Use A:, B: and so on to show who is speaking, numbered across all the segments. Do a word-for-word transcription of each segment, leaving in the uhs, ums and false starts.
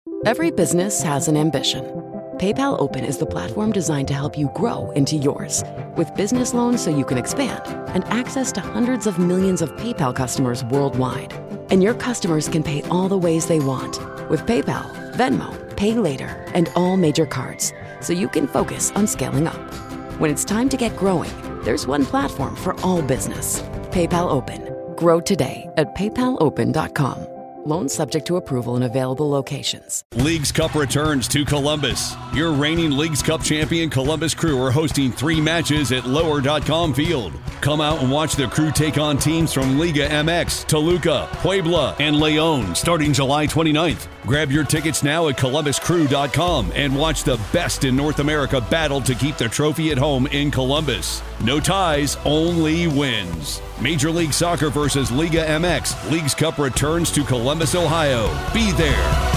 A: Every business has an ambition. PayPal Open is the platform designed to help you grow into yours. With business loans so you can expand and access to hundreds of millions of PayPal customers worldwide. And your customers can pay all the ways they want with PayPal, Venmo, Pay Later, and all major cards, so you can focus on scaling up. When it's time to get growing, there's one platform for all business. PayPal Open. Grow today at paypal open dot com. Loans subject to approval in available locations.
B: Leagues Cup returns to Columbus. Your reigning Leagues Cup champion Columbus Crew are hosting three matches at lower dot com Field. Come out and watch the Crew take on teams from Liga M X, Toluca, Puebla, and León starting July twenty-ninth. Grab your tickets now at columbus crew dot com and watch the best in North America battle to keep the trophy at home in Columbus. No ties, only wins. Major League Soccer versus Liga M X. Leagues Cup returns to Columbus, Ohio. Be there.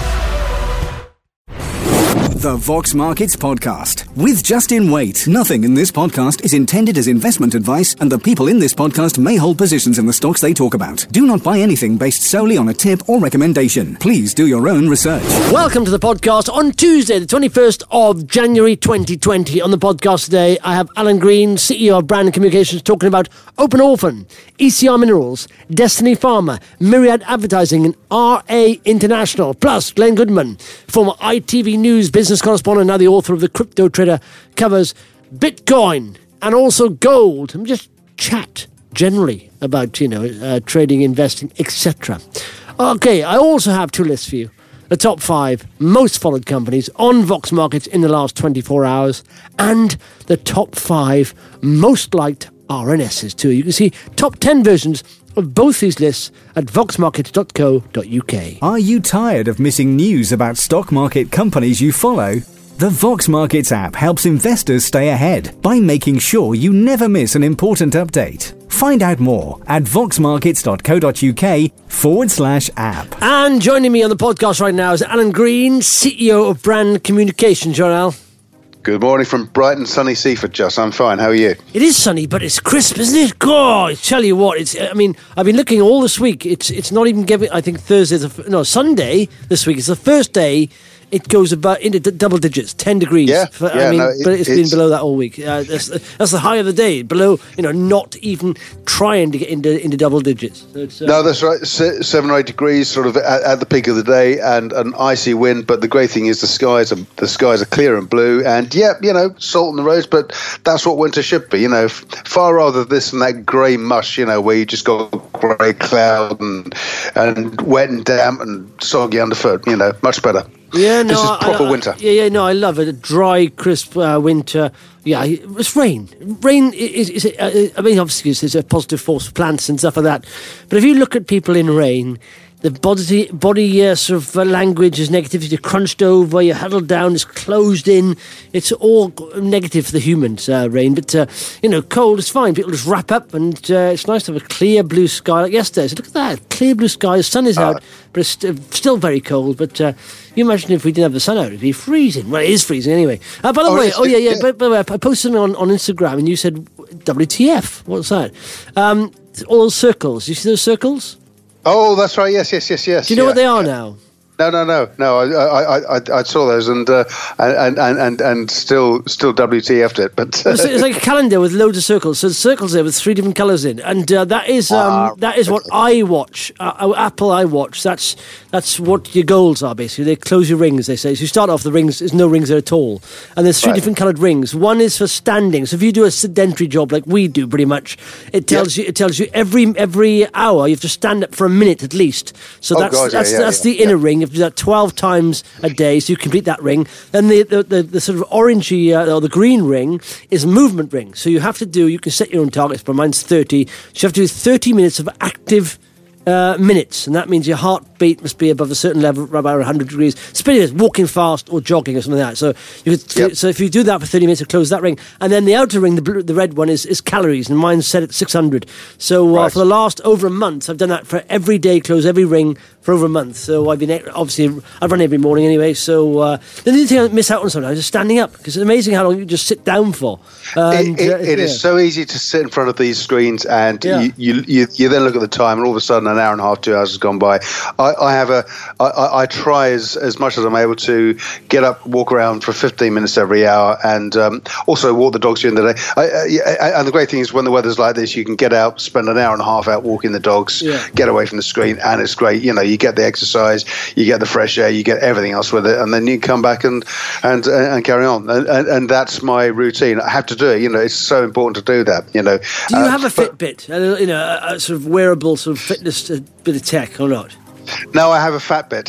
C: The Vox Markets Podcast with Justin Waite. Nothing in this podcast is intended as investment advice, and the people in this podcast may hold positions in the stocks they talk about. Do not buy anything based solely on a tip or recommendation. Please do your own research.
D: Welcome to the podcast on Tuesday, the twenty-first of January twenty twenty. On the podcast today, I have Alan Green, C E O of Brand Communications, talking about Open Orphan, E C R Minerals, Destiny Pharma, Myriad Advertising, and R A International. Plus, Glenn Goodman, former I T V News business correspondent, now the author of The Crypto Trader, covers Bitcoin and also gold, and just chat generally about, you know, uh, trading, investing, et cetera. Okay, I also have two lists for you. The top five most followed companies on Vox Markets in the last twenty-four hours, and the top five most liked R N Ss too. You can see top ten versions of both these lists at vox markets dot co dot uk.
C: Are you tired of missing news about stock market companies you follow? The Vox Markets app helps investors stay ahead by making sure you never miss an important update. Find out more at vox markets dot co dot uk forward slash app.
D: And joining me on the podcast right now is Alan Green, C E O of Brand Communications. John Al.
E: Good morning from bright and sunny Seaford, Just. I'm fine. How are you?
D: It is sunny, but it's crisp, isn't it? God, I tell you what, it's. I mean, I've been looking all this week. It's it's not even giving. I think Thursday, no, Sunday this week. It's the first day it goes about into d- double digits, ten degrees.
E: Yeah,
D: for,
E: yeah
D: I mean,
E: no, it,
D: but it's, it's been below that all week. Uh, that's, that's the high of the day. Below, you know, not even trying to get into into double digits. So it's, uh,
E: no, that's right. Se- seven or eight degrees, sort of at, at the peak of the day, and an icy wind. But the great thing is the skies are the skies are clear and blue, and yeah, you know, salt on the roads. But that's what winter should be. You know, f- far rather this than that grey mush. You know, where you just got grey cloud and and wet and damp and soggy underfoot. You know, much better.
D: Yeah, no,
E: this is proper
D: I, I,
E: winter.
D: Yeah, yeah, no, I love it. A dry, crisp uh, winter. Yeah, it's rain. Rain is, is, is uh, I mean, obviously, it's a positive force for plants and stuff like that. But if you look at people in rain, the body, body uh, sort of uh, language is negative. You're crunched over, you're huddled down, it's closed in. It's all negative for the humans, uh, rain. But, uh, you know, cold is fine. People just wrap up, and uh, it's nice to have a clear blue sky like yesterday. So look at that, clear blue sky. The sun is out, uh, but it's st- still very cold. But uh, you imagine if we didn't have the sun out, it'd be freezing. Well, it is freezing anyway. Uh, by the oh, way, oh yeah, yeah, yeah. By, by the way, I posted something on, on Instagram, and you said, W T F, what's that? Um, all those circles. You see those circles?
E: Oh, that's right. Yes, yes, yes, yes.
D: Do you know
E: yeah,
D: what they are
E: yeah.
D: now?
E: No, no, no, no. I, I, I, I saw those and uh, and, and and and still, still W T F'd it. But uh,
D: it's, it's like a calendar with loads of circles. So the circles there with three different colours in, and uh, that is um, uh, that is what iWatch, uh, Apple iWatch. That's that's what your goals are basically. They close your rings. They say so. You start off the rings. There's no rings there at all, and there's three right. different coloured rings. One is for standing. So if you do a sedentary job like we do, pretty much, it tells yep. you it tells you every every hour you have to stand up for a minute at least. So
E: oh,
D: that's
E: God,
D: that's
E: yeah, yeah,
D: that's
E: yeah,
D: the inner
E: yeah.
D: ring. You have to do that twelve times a day, so you complete that ring. Then the the, the, the sort of orangey uh, or the green ring is a movement ring. So you have to do. You can set your own targets, but mine's thirty. So you have to do thirty minutes of active uh, minutes, and that means your heartbeat must be above a certain level, about one hundred degrees. Spinning it, walking fast or jogging or something like that. So you could, yep. so if you do that for thirty minutes, you close that ring, and then the outer ring, the blue, the red one, is, is calories, and mine's set at six hundred. So uh, right. for the last over a month, I've done that for every day, close every ring for over a month. So I've been obviously I run every morning anyway. So uh, the only thing I miss out on sometimes is standing up, because it's amazing how long you just sit down for.
E: And, it it,
D: uh,
E: it
D: yeah.
E: is so easy to sit in front of these screens, and
D: yeah.
E: you, you you you then look at the time, and all of a sudden an hour and a half, two hours has gone by. I, I have a, I, I try as, as much as I'm able to get up, walk around for fifteen minutes every hour, and um, also walk the dogs during the day. I, I, and the great thing is when the weather's like this, you can get out, spend an hour and a half out walking the dogs, yeah. get away from the screen, and it's great. You know, you get the exercise, you get the fresh air, you get everything else with it, and then you come back and and and carry on. And, and, and that's my routine. I have to do it. You know, it's so important to do that. You know.
D: Do you uh, have a Fitbit? But, you know, a, a sort of wearable sort of fitness a bit of tech or not?
E: No, I have a Fatbit.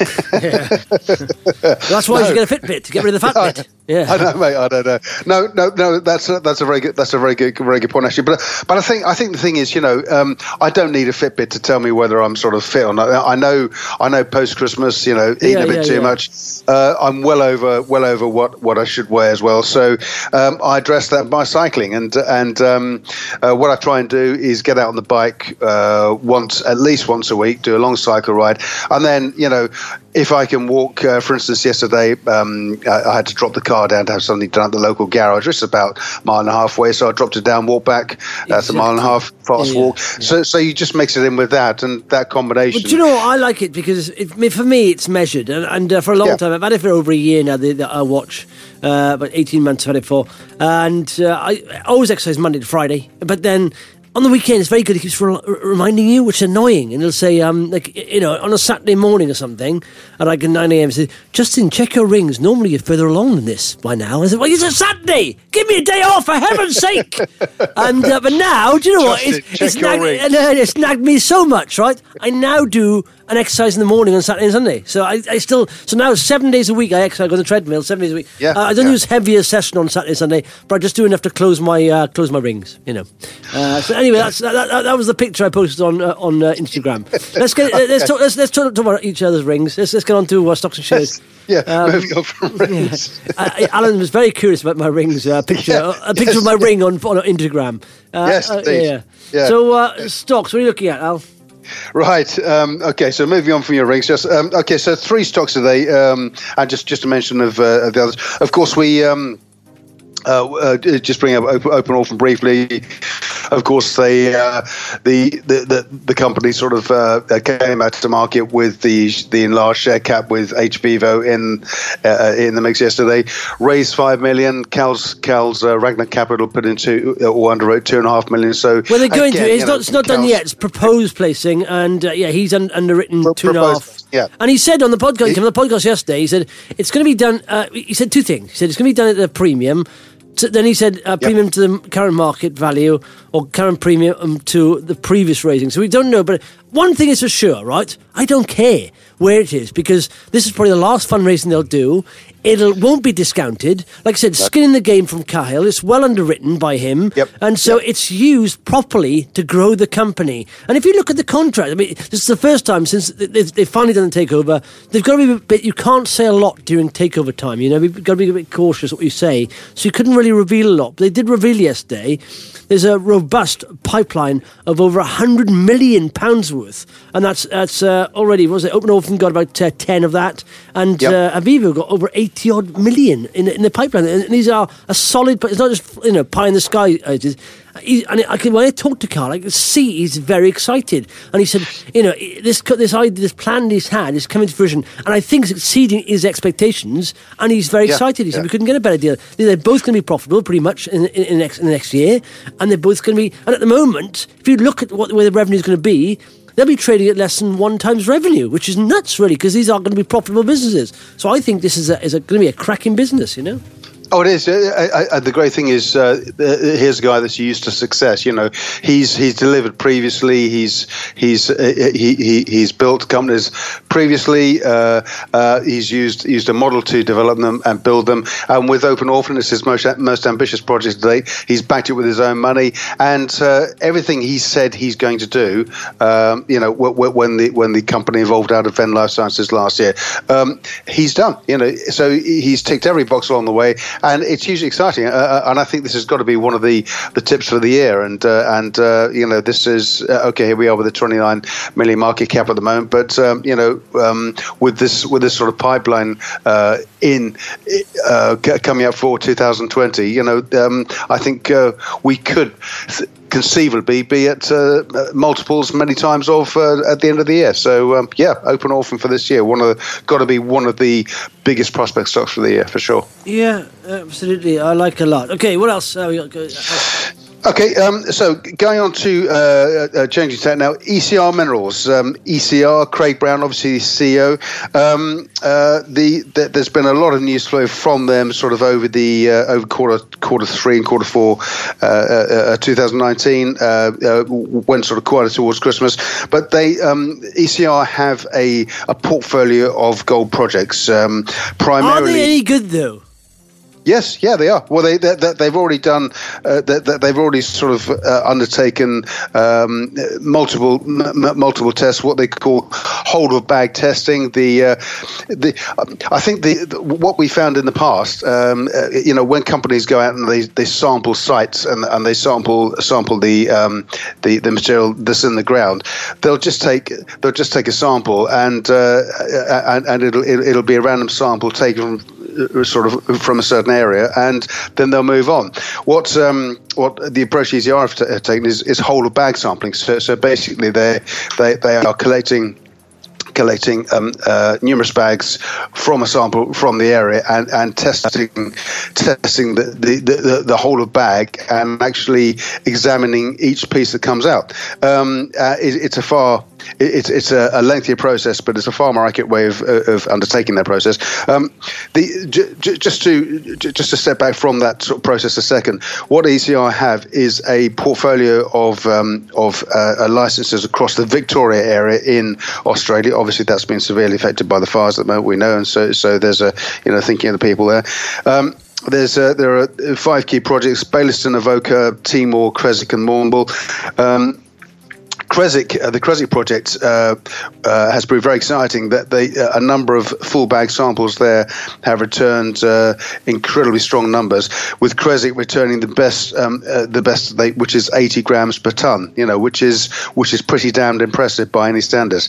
D: yeah. That's why no. you get a Fitbit, to get rid of the Fatbit. I, yeah,
E: I know, mate. I don't know. No, no, no. That's a, that's a very good. That's a very good, very good point, actually. But but I think I think the thing is, you know, um, I don't need a Fitbit to tell me whether I'm sort of fit or not. I know, I know. Post Christmas, you know, eating yeah, a bit yeah, too yeah. much. Uh, I'm well over, well over what, what I should weigh as well. So um, I address that by cycling, and and um, uh, what I try and do is get out on the bike uh, once, at least once a week, do a long cycle ride, and then, you know, if I can walk, uh, for instance, yesterday um, I, I had to drop the car down to have something done at the local garage. It's about a mile and a half away, so I dropped it down, walked back. That's exactly. a mile and a half fast yeah, walk. Yeah. So, so you just mix it in with that and that combination.
D: But do you know what? I like it because it, for me it's measured, and, and uh, for a long yeah. time I've had it for over a year now. The, the I watch uh, about eighteen months I've had it for, and uh, I always exercise Monday to Friday, but then. On the weekend, it's very good. It keeps re- reminding you, which is annoying. And it'll say, um, like, you know, on a Saturday morning or something, at like nine a.m., say, Justin, check your rings. Normally you're further along than this by now. I said, well, it's a Saturday. Give me a day off, for heaven's sake. And uh, but now, do you know
E: Justin,
D: what? It's,
E: check
D: it's,
E: your
D: nag-
E: rings.
D: and, uh, it's nagged me so much, right? I now do an exercise in the morning on Saturday and Sunday. So I, I still, so now seven days a week I exercise on the treadmill, seven days a week.
E: Yeah,
D: uh, I don't
E: yeah.
D: do as heavy a session on Saturday and Sunday, but I just do enough to close my uh, close my rings, you know. Uh, so anyway, that's that, that, that was the picture I posted on uh, on uh, Instagram. Let's get let's talk let's, let's talk, talk about each other's rings. Let's let's get on to uh, stocks and shares.
E: Yeah,
D: um,
E: moving on from rings.
D: Yeah. uh, Alan was very curious about my rings. Uh, picture yeah, a picture yes, of my ring on on Instagram. Uh,
E: yes,
D: uh,
E: indeed.
D: yeah.
E: yeah.
D: So uh, stocks. What are you looking at, Al?
E: Right. Um, okay. So moving on from your rings, just um, okay. So three stocks today, um, and just just a mention of, uh, of the others. Of course, we um, uh, uh, just bring up Open, Open Orphan briefly. Of course, they uh, the, the the the company sort of uh, came out to market with the the enlarged share cap with H B V O in uh, in the mix yesterday. Raised five million. Cal's Cal's uh, Ragnar Capital put into uh, or underwrote two and a half million. So
D: well, they're going again, to. It's not.
E: Know,
D: it's not
E: Cal's,
D: done yet. It's proposed placing, and uh, yeah, he's un- underwritten
E: pro-
D: two and a half.
E: Yeah.
D: And he said on the podcast, he, on the podcast yesterday, he said it's going to be done. Uh, he said two things. He said it's going to be done at a premium. So then he said uh, premium yep. to the current market value or current premium to the previous rating. So we don't know. But one thing is for sure, right? I don't care where it is because this is probably the last fundraising they'll do. It won't be discounted. Like I said, skin in the game from Cahill. It's well underwritten by him.
E: Yep.
D: And so
E: yep.
D: it's used properly to grow the company. And if you look at the contract, I mean, this is the first time since they've, they've finally done the takeover. They've got to be a bit, you can't say a lot during takeover time. You know, you've got to be a bit cautious what you say. So you couldn't really reveal a lot. But they did reveal yesterday there's a robust pipeline of over one hundred million pounds worth. And that's that's uh, already, what was it? Open Orphan got about uh, ten of that. And yep. uh, Aviva got over eighty odd million in, in the pipeline. And these are a solid, it's not just, you know, pie in the sky. It he, and I can, when I talked to Carl, I could see he's very excited. And he said, you know, this this idea, this plan he's had is coming to fruition. And I think it's exceeding his expectations. And he's very yeah, excited. He yeah. said, we couldn't get a better deal. They're both going to be profitable pretty much in, in, in, next, in the next year. And they're both going to be, and at the moment, if you look at what where the revenue is going to be, they'll be trading at less than one times revenue, which is nuts, really, because these are going to be profitable businesses. So I think this is a, is a, going to be a cracking business, you know?
E: Oh, it is. I, I, the great thing is, uh, here's a guy that's used to success. You know, he's he's delivered previously. He's he's uh, he, he he's built companies previously. Uh, uh, he's used used a model to develop them and build them. And with Open Orphan, it's his most most ambitious project to date. He's backed it with his own money, and uh, everything he said he's going to do. Um, you know, when the when the company evolved out of Venn Life Sciences last year, um, he's done. You know, so he's ticked every box along the way. And it's hugely exciting, uh, and I think this has got to be one of the, the tips for the year. And uh, and uh, you know, this is uh, okay. Here we are with a twenty-nine million market cap at the moment, but um, you know, um, with this with this sort of pipeline uh, in uh, coming up for two thousand twenty, you know, um, I think uh, we could. Th- conceivably be at uh, multiples many times of uh, at the end of the year. So um, yeah, Open Orphan for this year, one of the, got to be one of the biggest prospect stocks for the year for sure.
D: Yeah, absolutely. I like a lot. Okay, what else? Uh, we got, uh,
E: Okay, um, so going on to uh, uh, changing tack now, E C R Minerals. Um, E C R, Craig Brown, obviously C E O. Um, uh, the, the there's been a lot of news flow from them, sort of over the uh, over quarter quarter three and quarter four, uh, uh, twenty nineteen. Uh, uh, went sort of quieter towards Christmas, but they um, E C R have a a portfolio of gold projects. Um, primarily,
D: are they any good though?
E: Yes, yeah, they are. Well, they, they they've already done. Uh, they, they've already sort of uh, undertaken um, multiple m- multiple tests, what they call whole of bag testing. The uh, the I think the, the what we found in the past, um, uh, you know, when companies go out and they, they sample sites and, and they sample sample the um, the the material that's in the ground, they'll just take they'll just take a sample and uh, and, and it'll it'll be a random sample taken from, sort of from a certain area, and then they'll move on. What um, what the approach E C R have t- taken is, is whole of bag sampling. So so basically they they they are collecting. collecting um, uh, numerous bags from a sample from the area and, and testing testing the, the, the, the whole of bag and actually examining each piece that comes out. Um, uh, it, it's a far It's it's a, a lengthier process, but it's a far more accurate way of, of undertaking that process. Um, the j- j- just to j- just to step back from that sort of process a second, what E C R have is a portfolio of um, of uh, licenses across the Victoria area in Australia. Obviously, that's been severely affected by the fires at the moment, we know, and so so there's a you know thinking of the people there. Um, There's uh, there are five key projects: Bailiston, Avoca, Timor, Creswick, and Mournbull. Um, Creswick, uh, the Creswick project uh, uh, has proved very exciting. That they, uh, a number of full bag samples there have returned uh, incredibly strong numbers. With Creswick returning the best, um, uh, the best, they, which is eighty grams per ton. You know, which is which is pretty damned impressive by any standards.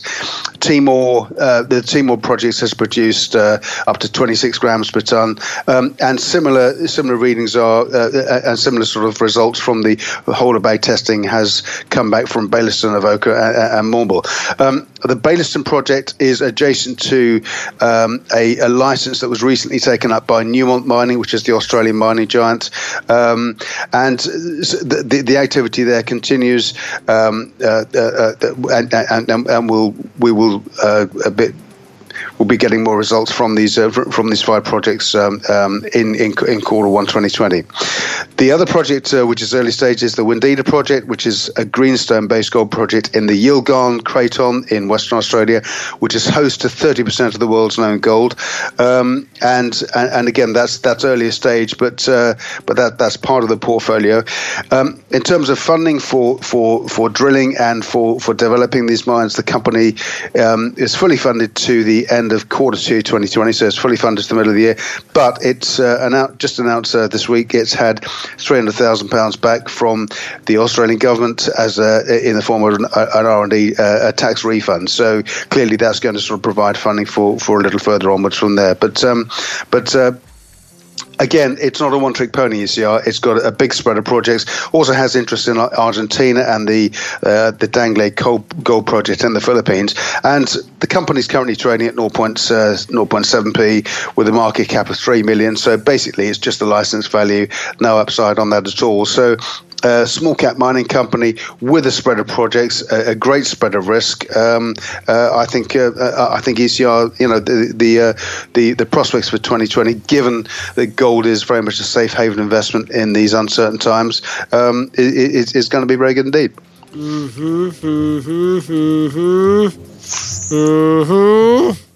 E: Timor, uh, the Timor project has produced uh, up to twenty-six grams per ton, um, and similar similar readings are uh, and similar sort of results from the whole of bag testing has come back from Bailiston, Avoca, and, and Mournbull. Um, the Bailiston project is adjacent to um, a, a license that was recently taken up by Newmont Mining, which is the Australian mining giant, um, and the, the, the activity there continues, um, uh, uh, and, and, and we'll, we will uh, a bit. We'll be getting more results from these uh, from these five projects um, um, in, in in quarter one twenty twenty. The other project, uh, which is early stage, is the Windina project, which is a greenstone-based gold project in the Yilgarn Craton in Western Australia, which is host to thirty percent of the world's known gold. Um, and, and and again, that's that's earlier stage, but uh, but that that's part of the portfolio. Um, in terms of funding for for for drilling and for for developing these mines, the company um, is fully funded to the end of quarter two twenty twenty, so it's fully funded to the middle of the year. But it's uh, announced, just announced uh, this week it's had three hundred thousand pounds back from the Australian government as a, in the form of an, an R and D uh, a tax refund. So clearly that's going to sort of provide funding for, for a little further onwards from there. But um, but. Uh, Again, it's not a one-trick pony, E C R. It's got a big spread of projects. Also has interest in Argentina and the uh, the Dangley Gold Project in the Philippines. And the company's currently trading at zero point seven p with a market cap of three million. So basically, it's just a license value, no upside on that at all. So a small cap mining company with a spread of projects, a, a great spread of risk. Um, uh, I think uh, I think E C R, you know, the the, uh, the the prospects for twenty twenty, given that gold is very much a safe haven investment in these uncertain times, um, it, it's going to be very good indeed.
D: Mm-hmm, mm-hmm, mm-hmm, mm-hmm.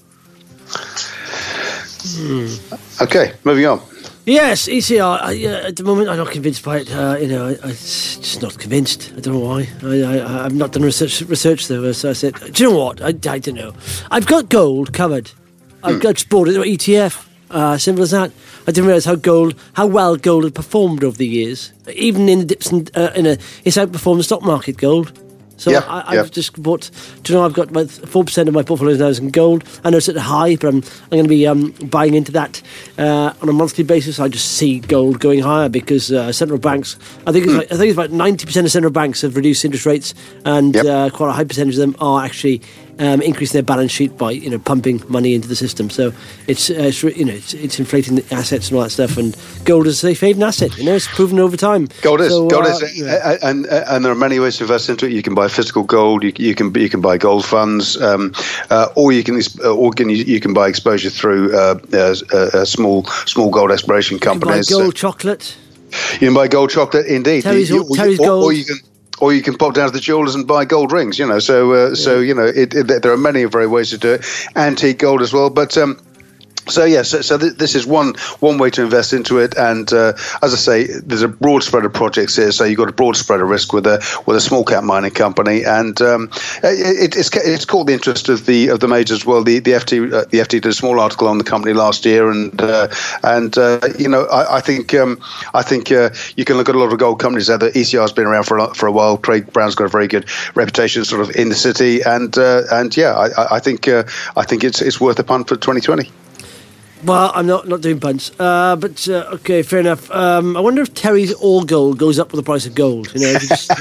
D: Mm.
E: Okay, moving on.
D: Yes, E C R. I, uh, at the moment, I'm not convinced by it. Uh, you know, I, I'm just not convinced. I don't know why. I, I, I've not done research, research though. As I said, do you know what? I, I don't know. I've got gold covered. I've mm. got bought it E T F. Uh, simple as that. I didn't realise how gold, how well gold had performed over the years. Even in the dips and uh, in a, it's outperformed the stock market. Gold. So
E: yep,
D: I, I've
E: yep.
D: just bought, do you know, I've got about four percent of my portfolio now is in gold. I know it's at a high, but I'm, I'm going to be um, buying into that uh, on a monthly basis. I just see gold going higher because uh, central banks, I think it's, mm. like, I think it's about ninety percent of central banks have reduced interest rates, and yep. uh, quite a high percentage of them are actually Um, increasing their balance sheet by, you know, pumping money into the system. So it's, uh, it's you know, it's, it's inflating the assets and all that stuff. And gold is a safe haven asset. You know, it's proven over time.
E: Gold is,
D: so,
E: gold
D: uh,
E: is,
D: yeah.
E: and and there are many ways to invest into it. You can buy physical gold. You, you can you can buy gold funds, um, uh, or you can or can you, you can buy exposure through uh, uh, uh, small small gold exploration companies.
D: You can buy gold
E: so,
D: chocolate.
E: You can buy gold chocolate, indeed.
D: Terry's,
E: you,
D: Terry's
E: or,
D: gold.
E: Or you can. Or you can pop down to the jewelers and buy gold rings, you know. So, uh, yeah. so you know, it, it, there are many very ways to do it. Antique gold as well, but um, so yeah. So, so th- this is one one way to invest into it. And uh, as I say, there's a broad spread of projects here. So you've got a broad spread of risk with a with a small cap mining company, and um, it, it's it's caught the interest of the of the majors as well. The the F T uh, the F T did a small article on the company last year, and uh, and uh, you know, I, I think um, I think uh, you can look at a lot of gold companies out there. E C R's been around for a, for a while. Craig Brown's got a very good reputation, sort of in the city, and uh, and yeah, I, I think uh, I think it's it's worth a punt for twenty twenty.
D: Well, I'm not, not doing punts, uh, but uh, okay, fair enough. Um, I wonder if Terry's All Gold goes up with the price of gold. You know, if you just,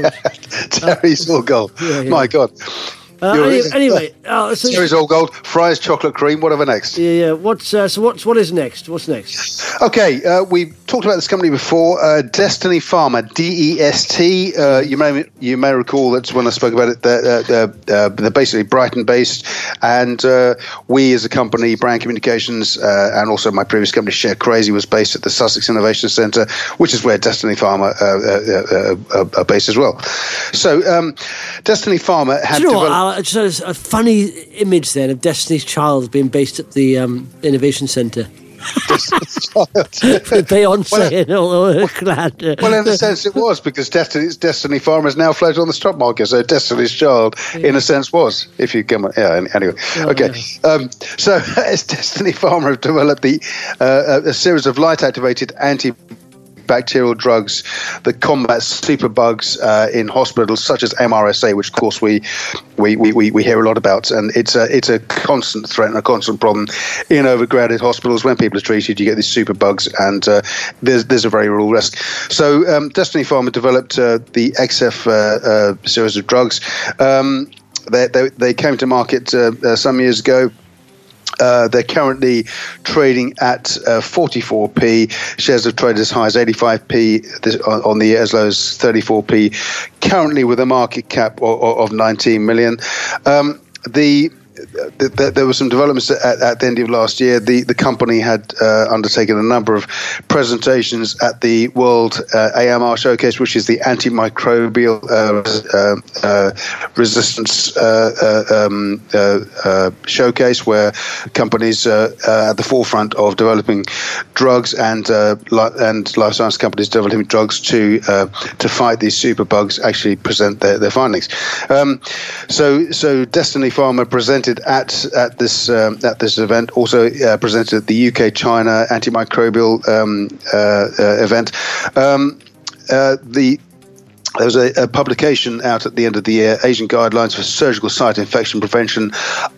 E: Terry's All Gold. Yeah, yeah. My God.
D: Uh, anyway, anyway uh, so
E: Terry's All Gold, Fry's chocolate cream, whatever next.
D: Yeah, yeah. What's uh, so? What's what is next? What's next?
E: Okay, uh, we talked about this company before, uh, Destiny Pharma, D E S T. Uh, you may you may recall that when I spoke about it, they're, they're, uh, they're basically Brighton-based, and uh, we as a company, Brand Communications, uh, and also my previous company, Share Crazy, was based at the Sussex Innovation Centre, which is where Destiny Pharma uh, uh, uh, uh, are based as well. So, um, Destiny Pharma had
D: Do you know
E: developed.
D: What, I just had a funny image then of Destiny's Child being based at the um, Innovation Centre. Beyonce well, and all the glad.
E: Well, in a sense, it was, because Destiny, Destiny Pharma is now floated on the stock market. So Destiny's Child, yeah. in a sense, was. If you come, yeah. Anyway, oh, okay. Yeah. Um, so, as Destiny Pharma have developed the uh, a series of light-activated anti. bacterial drugs that combat superbugs uh, in hospitals, such as M R S A, which of course we we, we, we hear a lot about, and it's a it's a constant threat and a constant problem in overcrowded hospitals. When people are treated, you get these superbugs, and uh, there's there's a very real risk. So um, Destiny Pharma developed uh, the X F uh, uh, series of drugs. Um, they, they they came to market uh, uh, some years ago. Uh, they're currently trading at uh, forty-four p. Shares have traded as high as eighty-five p this, on, on the year, as low as thirty-four p. Currently with a market cap of, of nineteen million. Um, the The, the, there were some developments at, at the end of last year. The, the company had uh, undertaken a number of presentations at the World uh, A M R Showcase, which is the antimicrobial uh, uh, uh, resistance uh, uh, um, uh, uh, showcase, where companies uh, uh, at the forefront of developing drugs and uh, li- and life science companies developing drugs to uh, to fight these superbugs actually present their, their findings. Um, so so Destiny Pharma presented at at this um, at this event, also uh, presented at the U K China antimicrobial um, uh, uh, event. Um, uh, the There was a, a publication out at the end of the year, Asian Guidelines for Surgical Site Infection Prevention,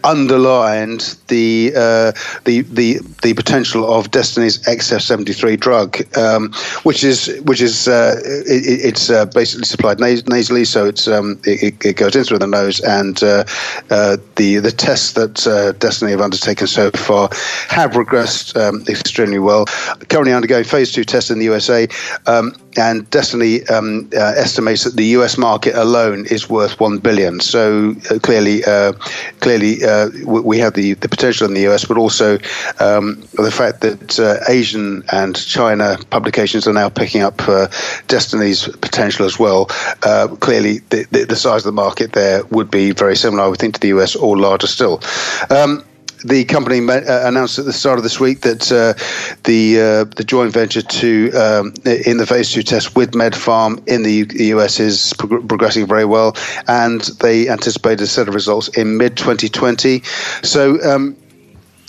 E: underlined the uh, the the the potential of Destiny's X F seventy-three drug, um, which is which is uh, it, it's uh, basically supplied nas- nasally, so it's um, it, it goes in through the nose, and uh, uh, the the tests that uh, Destiny have undertaken so far have progressed um, extremely well. Currently undergoing phase two tests in the U S A. Um, And Destiny um, uh, estimates that the U S market alone is worth one billion dollars. So uh, clearly, uh, clearly, uh, we have the, the potential in the U S, but also um, the fact that uh, Asian and China publications are now picking up uh, Destiny's potential as well. Uh, clearly, the, the, the size of the market there would be very similar, I would think, to the U S, or larger still. Um, The company uh, announced at the start of this week that uh, the uh, the joint venture to um, in the phase two test with MedPharm in the U S is prog- progressing very well, and they anticipate a set of results in mid twenty twenty. So. Um,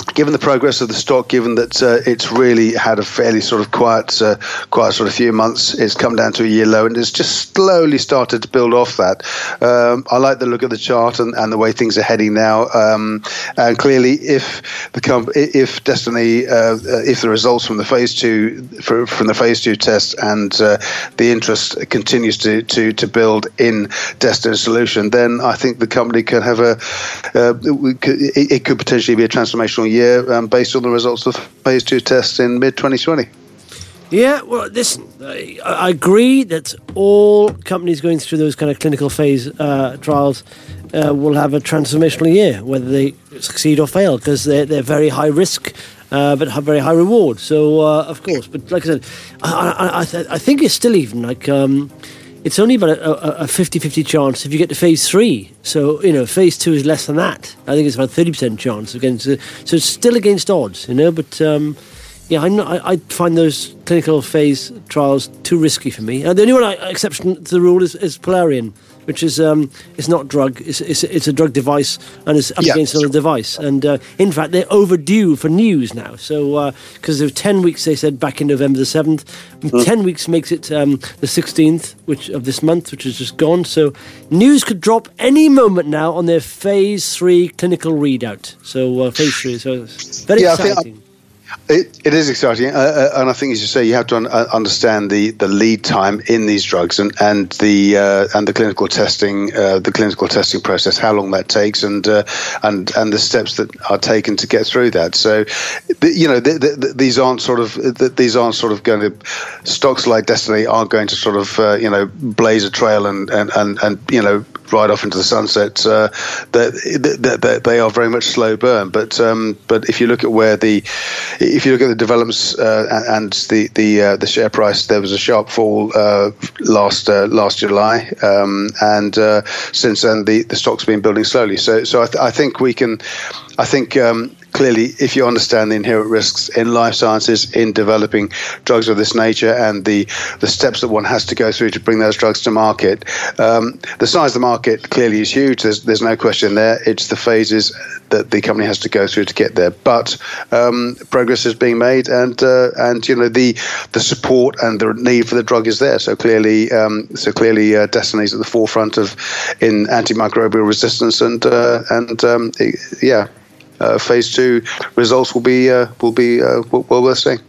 E: given the progress of the stock, given that uh, it's really had a fairly sort of quiet, uh, quiet sort of few months, it's come down to a year low and it's just slowly started to build off that. Um, I like the look of the chart and, and the way things are heading now. Um, and clearly, if the comp- if Destiny, uh, if the results from the phase two for, from the phase two test and uh, the interest continues to, to to build in Destiny solution, then I think the company can have a uh, it, it could potentially be a transformational year um, based on the results of the phase two tests in mid twenty twenty.
D: Yeah, well, listen, I, I agree that all companies going through those kind of clinical phase uh, trials uh, will have a transformational year, whether they succeed or fail, because they're, they're very high risk, uh, but have very high reward. So, uh, of course, but like I said, I, I, I, th- I think it's still even like... Um, It's only about a, a fifty-fifty chance if you get to phase three. So, you know, phase two is less than that. I think it's about thirty percent chance against. Uh, so it's still against odds, you know. But um, yeah, I'm not, I, I find those clinical phase trials too risky for me. Uh, the only one I, exception to the rule is, is Polarian, which is um, it's not drug. It's, it's it's a drug device and it's up
E: yeah.
D: against another device. And uh, in fact, they're overdue for news now. So because uh, there were ten weeks, they said back in November the seventh. Mm. Ten weeks makes it um, the sixteenth, which of this month, which is just gone. So news could drop any moment now on their phase three clinical readout. So uh, phase three, so it's very
E: yeah,
D: exciting.
E: It, it is exciting, uh, uh, and I think, as you say, you have to un- understand the, the lead time in these drugs and and the uh, and the clinical testing, uh, the clinical testing process, how long that takes, and uh, and and the steps that are taken to get through that. So, the, you know, the, the, the, these aren't sort of the, these aren't sort of going to stocks like Destiny aren't going to sort of uh, you know blaze a trail and and, and, and you know ride off into the sunset. Uh, that, that, that they are very much slow burn. But um, but if you look at where the if you look at the developments uh, and the the uh, the share price, there was a sharp fall uh, last uh, last July, um, and uh, since then the, the stock's been building slowly. So so I, th- I think we can, I think. Um, Clearly, if you understand the inherent risks in life sciences, in developing drugs of this nature, and the, the steps that one has to go through to bring those drugs to market, um, the size of the market clearly is huge. There's, there's no question there. It's the phases that the company has to go through to get there. But um, progress is being made, and uh, and you know the the support and the need for the drug is there. So clearly, um, so clearly, uh, Destiny's at the forefront of in antimicrobial resistance, and uh, and um, yeah. Uh, phase two results will be uh, will be uh, well worth seeing.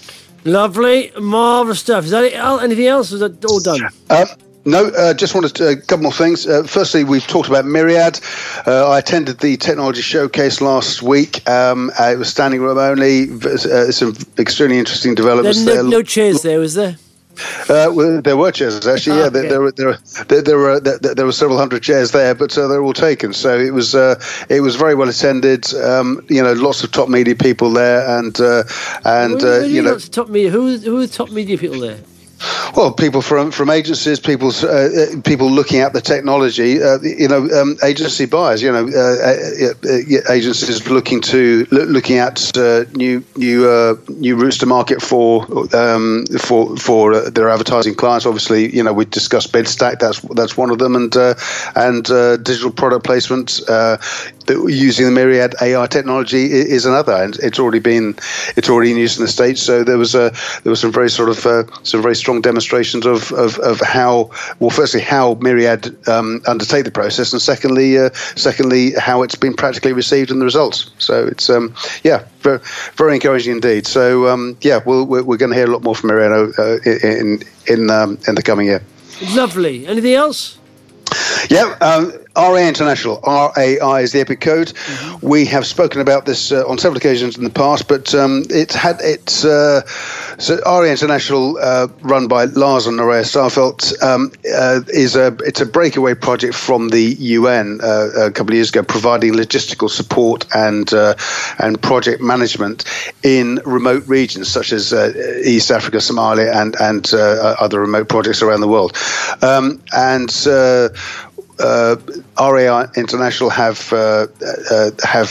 D: Lovely, marvellous stuff. Is that it, Al? Anything else? Is that all done?
E: Uh, no, uh, just wanted to, a couple more things. Uh, firstly, we've talked about Myriad. Uh, I attended the technology showcase last week. Um, uh, it was standing room only. Uh, some extremely interesting developments
D: there. No,
E: there.
D: No chairs there, was there?
E: Uh, well, there were chairs actually. Yeah,
D: oh, okay.
E: there, there were there there, there were there, there were several hundred chairs there, but uh, they were all taken. So it was uh, it was very well attended. Um, you know, lots of top media people there, and uh, and
D: well,
E: uh, you know,
D: top media. Who who are the top media people there?
E: Well, people from, from agencies, people uh, people looking at the technology, uh, you know, um, agency buyers, you know, uh, uh, agencies looking to looking at uh, new new uh, new routes to market for um, for for uh, their advertising clients. Obviously, you know, we discussed BidStack. That's that's one of them, and uh, and uh, digital product placement. Uh, using the Myriad A I technology is another, and it's already been it's already in use in the States. So there was a there was some very sort of uh, some very strong demonstrations of, of, of how well, firstly how Myriad um, undertake the process, and secondly uh, secondly how it's been practically received in the results. So it's um, yeah very, very encouraging indeed. So um, yeah, we'll, we're we're going to hear a lot more from Myriad uh, in in um, in the coming year.
D: Lovely. Anything else?
E: Yeah, um, R A I International. R A I is the EPIC code. Mm-hmm. We have spoken about this uh, on several occasions in the past, but um, it had it's uh, so R A I International, uh, run by Lars and Nerea Starfelt, um, uh, is a it's a breakaway project from the U N uh, a couple of years ago, providing logistical support and uh, and project management in remote regions such as uh, East Africa, Somalia, and and uh, other remote projects around the world, um, and. Uh, Uh, R A I International have uh, uh, have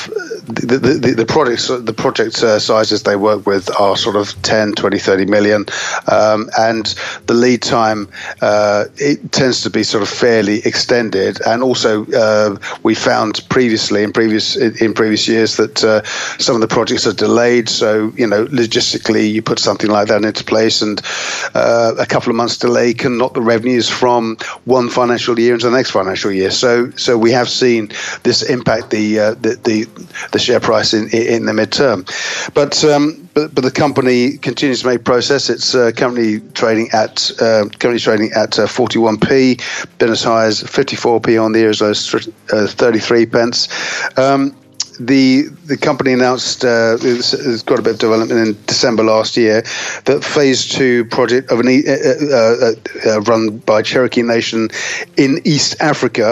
E: the, the, the projects, the project uh, sizes they work with are sort of ten, twenty, thirty million, um, and the lead time uh, it tends to be sort of fairly extended. And also, uh, we found previously in previous in previous years that uh, some of the projects are delayed. So you know, logistically, you put something like that into place, and uh, a couple of months delay can knock the revenues from one financial year into the next financial year. So, so we have seen this impact the uh, the, the the share price in in the midterm, but um, but but the company continues to make progress. It's uh, currently trading at uh, currently trading at uh, forty-one p, been as high as fifty-four p on the year, as low as uh, thirty-three pence. Um, The the company announced uh, it's, it's got a bit of development in December last year that phase two project of an uh, uh, uh, run by Cherokee Nation in East Africa,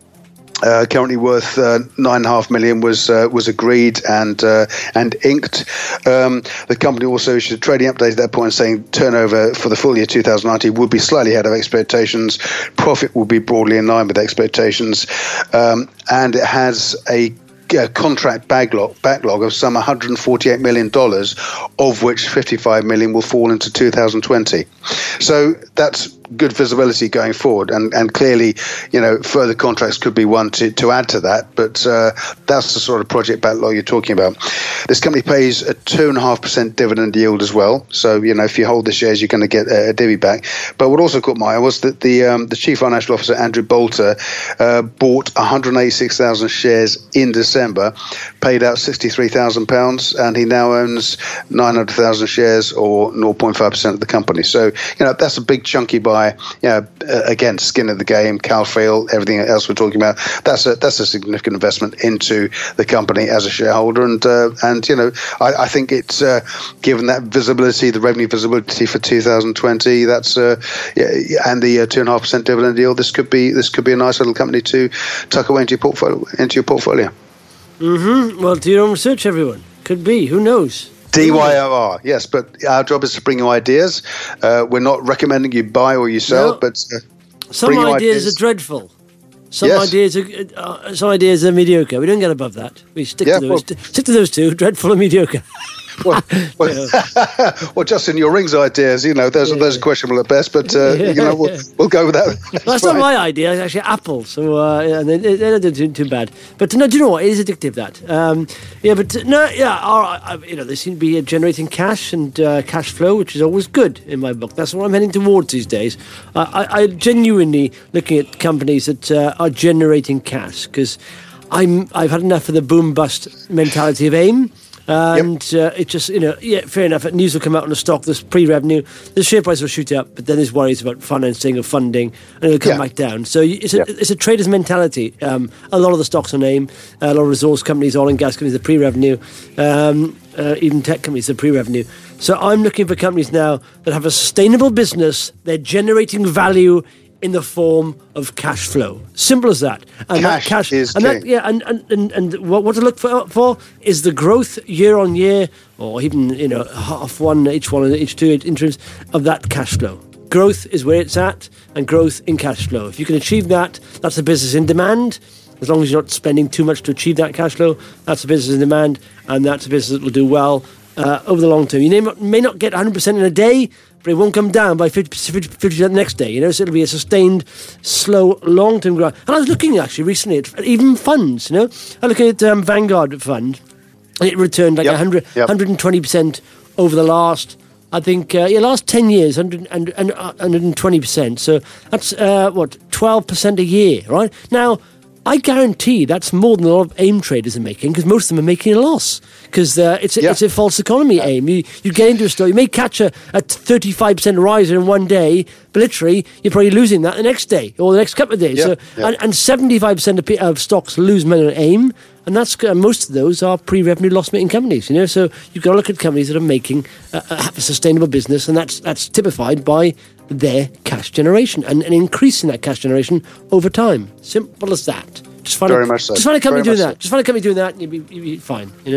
E: uh, currently worth uh, nine and a half million, was uh, was agreed and uh, and inked. Um, the company also issued a trading update at that point, saying turnover for the full year two thousand nineteen would be slightly ahead of expectations. Profit will be broadly in line with expectations, um, and it has a Uh, contract backlog backlog of some one hundred forty-eight million dollars, of which fifty-five million dollars will fall into two thousand twenty. So that's good visibility going forward, and and clearly, you know, further contracts could be won to, to add to that, but uh, that's the sort of project backlog you're talking about. This company pays a two and a half percent dividend yield as well, so you know, if you hold the shares, you're going to get a, a divvy back. But what also caught my eye was that the um, the chief financial officer, Andrew Bolter, uh, bought one hundred eighty-six thousand shares in December, paid out sixty-three thousand pounds, and he now owns nine hundred thousand shares, or zero point five percent of the company. So you know, that's a big chunky buy. You know, uh, again, skin of the game, Calfield, everything else we're talking about. That's a that's a significant investment into the company as a shareholder, and uh, and you know, I, I think it's uh, given that visibility, the revenue visibility for two thousand twenty. That's uh, yeah, and the uh, two and a half percent dividend yield. This could be this could be a nice little company to tuck away into your portfolio. Into your portfolio.
D: Mm-hmm. Well, do your own research, everyone. Could be. Who knows?
E: D Y O R, yes, but our job is to bring you ideas. Uh, we're not recommending you buy or you sell, no. but uh,
D: some ideas, ideas are dreadful. Some yes. ideas are uh, some ideas are mediocre. We don't get above that. We stick yeah, to those. Well, stick to those two: dreadful and mediocre.
E: Well, well, well, Justin, your rings ideas, you know, those, yeah. those are questionable at best, but, uh, you know, we'll, we'll go with that.
D: Well, that's fine. Not my idea. It's actually Apple, so uh, yeah, they, they don't do too, too bad. But, no, do you know what? It is addictive, that. Um, yeah, but, no, yeah, all right, you know, they seem to be generating cash and uh, cash flow, which is always good in my book. That's what I'm heading towards these days. Uh, I, I genuinely looking at companies that uh, are generating cash, because I'm I've had enough of the boom-bust mentality of AIM. And yep. uh, it just, you know, yeah, fair enough. News will come out on the stock, there's pre-revenue, the share price will shoot up, but then there's worries about financing or funding, and it'll come yeah. back down. So it's a, yep. it's a trader's mentality. Um, a lot of the stocks on AIM, a lot of resource companies, oil and gas companies, are pre-revenue, um, uh, even tech companies are pre-revenue. So I'm looking for companies now that have a sustainable business, they're generating value in the form of cash flow. Simple as that. And
E: cash,
D: that cash
E: is
D: and
E: king.
D: That, yeah, and, and, and, and what, what to look for, for is the growth year on year, or even, you know, half one, H one and H two in terms of that cash flow. Growth is where it's at, and growth in cash flow. If you can achieve that, that's a business in demand. As long as you're not spending too much to achieve that cash flow, that's a business in demand, and that's a business that will do well uh, over the long term. You may not, may not get one hundred percent in a day, but it won't come down by fifty percent the next day, you know, so it'll be a sustained, slow, long-term growth. And I was looking, actually, recently at even funds, you know. I look at um, Vanguard Fund, and it returned like yep. one hundred, yep. one hundred twenty percent over the last, I think, uh, yeah, last ten years, one hundred, and, and, uh, one hundred twenty percent. So that's, uh, what, twelve percent a year, right? Now, I guarantee that's more than a lot of AIM traders are making, because most of them are making a loss, because uh, it's, a, yeah. it's a false economy, AIM. You, you get into a story, you may catch a, a thirty-five percent rise in one day, but literally you're probably losing that the next day or the next couple of days. Yeah. So, yeah. And, and seventy-five percent of, of stocks lose money on AIM, and that's uh, most of those are pre-revenue loss-making companies. You know, so you've got to look at companies that are making uh, have a sustainable business, and that's that's typified by their cash generation and an increase in that cash generation over time. Simple as that. Just find
E: Very
D: a,
E: much so.
D: Just find a company
E: Very
D: doing that.
E: So.
D: Just find a company doing that, and you'll be, you'll be fine. You know.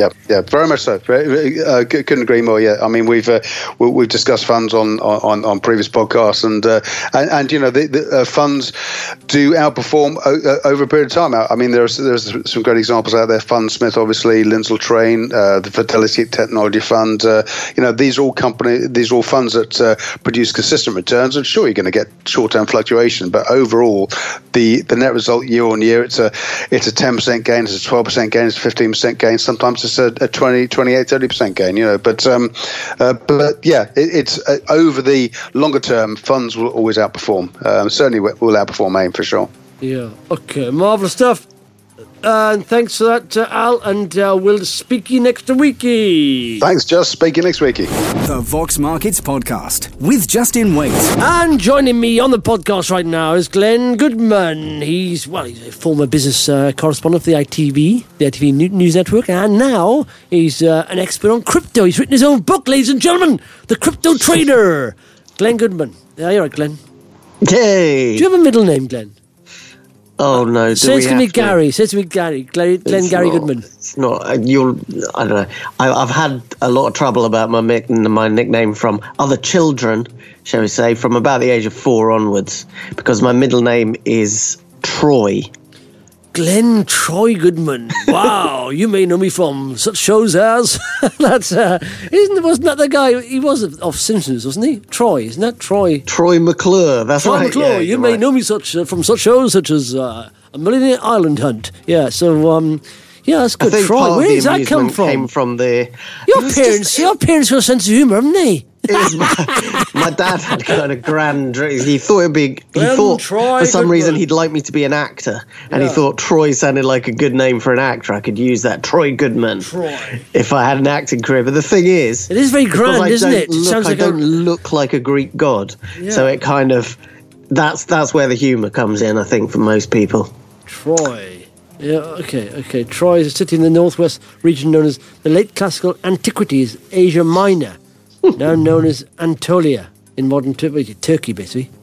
E: yeah, yeah, very much so. Uh, couldn't agree more. Yeah, I mean, we've uh, we've discussed funds on on, on previous podcasts, and uh, and, and you know, the, the uh, funds do outperform o- over a period of time. I mean, there's there's some great examples out there. Fundsmith, obviously, Lindsell Train, uh, the Fidelity Technology Fund. Uh, you know, these are all company, these are all funds that uh, produce consistent returns. And sure, you're going to get short-term fluctuation, but overall, the the net result year on year, it's a it's a ten percent gain, it's a twelve percent gain, it's a fifteen percent gain. Sometimes it's a, a twenty, twenty-eight, thirty percent gain. You know, but um, uh, but yeah, it, it's uh, over the longer term, funds will always outperform. Um, certainly, will outperform AIM for sure.
D: Yeah. Okay. Marvelous stuff. Uh, and thanks for that, uh, Al. And uh, we'll speak you next weeky.
E: Thanks, Just. Speak you next weeky.
C: The Vox Markets Podcast with Justin Waite.
D: And joining me on the podcast right now is Glenn Goodman. He's, well, he's a former business uh, correspondent for the I T V, the I T V News Network, and now he's uh, an expert on crypto. He's written his own book, ladies and gentlemen, The Crypto Trader. Glenn Goodman. Yeah, you're right, Glenn.
F: Hey.
D: Do you have a middle name, Glenn?
F: Oh no! Do
D: Say
F: we
D: it to me,
F: to?
D: Gary. Say it to me, Gary. Glenn, Glenn Gary
F: not,
D: Goodman.
F: It's not. You'll. I don't know. I, I've had a lot of trouble about my my nickname from other children, shall we say, from about the age of four onwards, because my middle name is Troy.
D: Glenn Troy Goodman. Wow, you may know me from such shows as that's uh, isn't wasn't that the guy? He was off Simpsons, wasn't he? Troy, isn't that Troy?
F: Troy McClure. That's
D: Troy
F: right.
D: McClure.
F: Yeah,
D: you may
F: right.
D: know me such uh, from such shows such as uh, A Millionaire Island Hunt. Yeah. So um, yeah, that's good.
F: I think
D: Troy,
F: part
D: where
F: of the
D: does that come
F: amusement
D: from?
F: Came from the
D: Your
F: it was
D: parents.
F: just-
D: Your parents have a sense of humour, haven't they?
F: It was my, my dad had kind of grand dreams. He thought it'd be. He
D: Glenn
F: thought
D: Troy
F: for some
D: Goodman.
F: reason he'd like me to be an actor, and
D: Yeah.
F: he thought Troy sounded like a good name for an actor. I could use that, Troy Goodman,
D: Troy.
F: if I had an acting career. But the thing is,
D: It is very
F: because
D: grand,
F: I
D: isn't
F: don't
D: it? It
F: Look,
D: sounds
F: I
D: like a-
F: don't look like a Greek god,
D: Yeah.
F: so it kind of that's that's where the humour comes in. I think for most people.
D: Troy. Yeah, okay, okay. Troy is a city in the northwest region known as the late classical antiquities, Asia Minor, now known as Anatolia in modern Tur- Turkey, basically.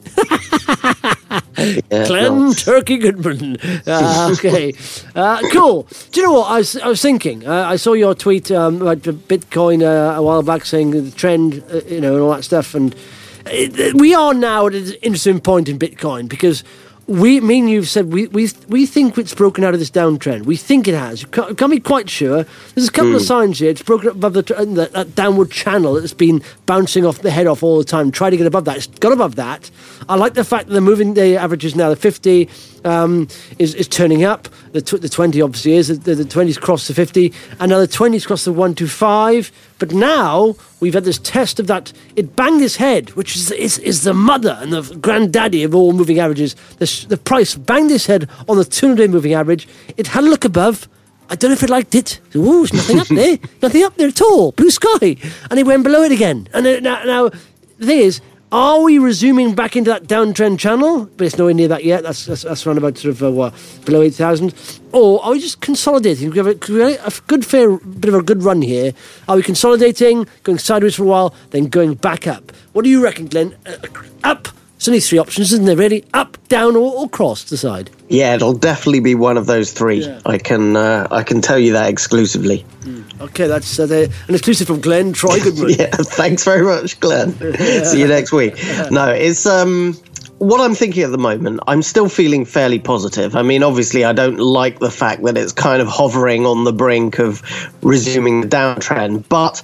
F: Yeah,
D: Glenn
F: well,
D: Turkey Goodman. Uh, okay, uh, cool. Do you know what I was? I was thinking. Uh, I saw your tweet um, about Bitcoin uh, a while back, saying the trend, uh, you know, and all that stuff. And it, we are now at an interesting point in Bitcoin because we, me and you've said we we we think it's broken out of this downtrend. We think it has. You can't, can't be quite sure. There's a couple of signs here. It's broken up above the, uh, that, that downward channel that's been bouncing off the head off all the time. Try to get above that. It's got above that. I like the fact that the moving day averages now the fifty um, is is turning up. The tw- the twenty obviously is. The, the twenties crossed the fifty, and now the twenties crossed the one two five. But now we've had this test of that. It banged its head, which is is, is the mother and the granddaddy of all moving averages. The, sh- the price banged its head on the two hundred day moving average. It had a look above. I don't know if it liked it. Ooh, there's nothing up there. Nothing up there at all. Blue sky. And it went below it again. And it, now, now, the thing is, are we resuming back into that downtrend channel? But it's nowhere near that yet. That's that's, that's around about sort of uh, what, below eight thousand. Or are we just consolidating? We have, a, we have a good fair bit of a good run here. Are we consolidating, going sideways for a while, then going back up? What do you reckon, Glenn? Uh, up. There's only three options, isn't there, really? Up, down, or, or cross the side.
F: Yeah, it'll definitely be one of those three.
D: Yeah.
F: I can uh, I can tell you that exclusively.
D: Okay, that's uh, the, an exclusive from Glenn Troy Goodman.
F: Yeah, thanks very much, Glenn. See you next week. No, it's um what I'm thinking at the moment. I'm still feeling fairly positive. I mean, obviously, I don't like the fact that it's kind of hovering on the brink of resuming the downtrend, but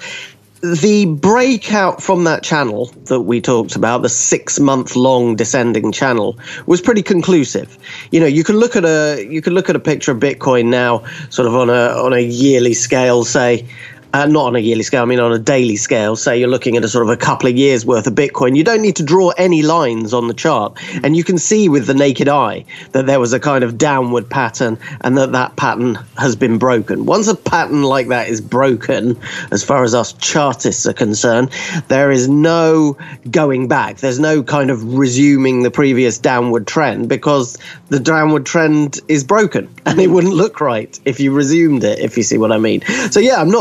F: the breakout from that channel that we talked about, the six-month-long descending channel, was pretty conclusive. You know, you can look at a you can look at a picture of Bitcoin now, sort of on a on a yearly scale, say. Uh, not on a yearly scale, I mean on a daily scale. Say you're looking at a sort of a couple of years worth of Bitcoin. You don't need to draw any lines on the chart. And you can see with the naked eye that there was a kind of downward pattern and that that pattern has been broken. Once a pattern like that is broken, as far as us chartists are concerned, there is no going back. There's no kind of resuming the previous downward trend because the downward trend is broken and it wouldn't look right if you resumed it, if you see what I mean. So yeah, I'm not saying that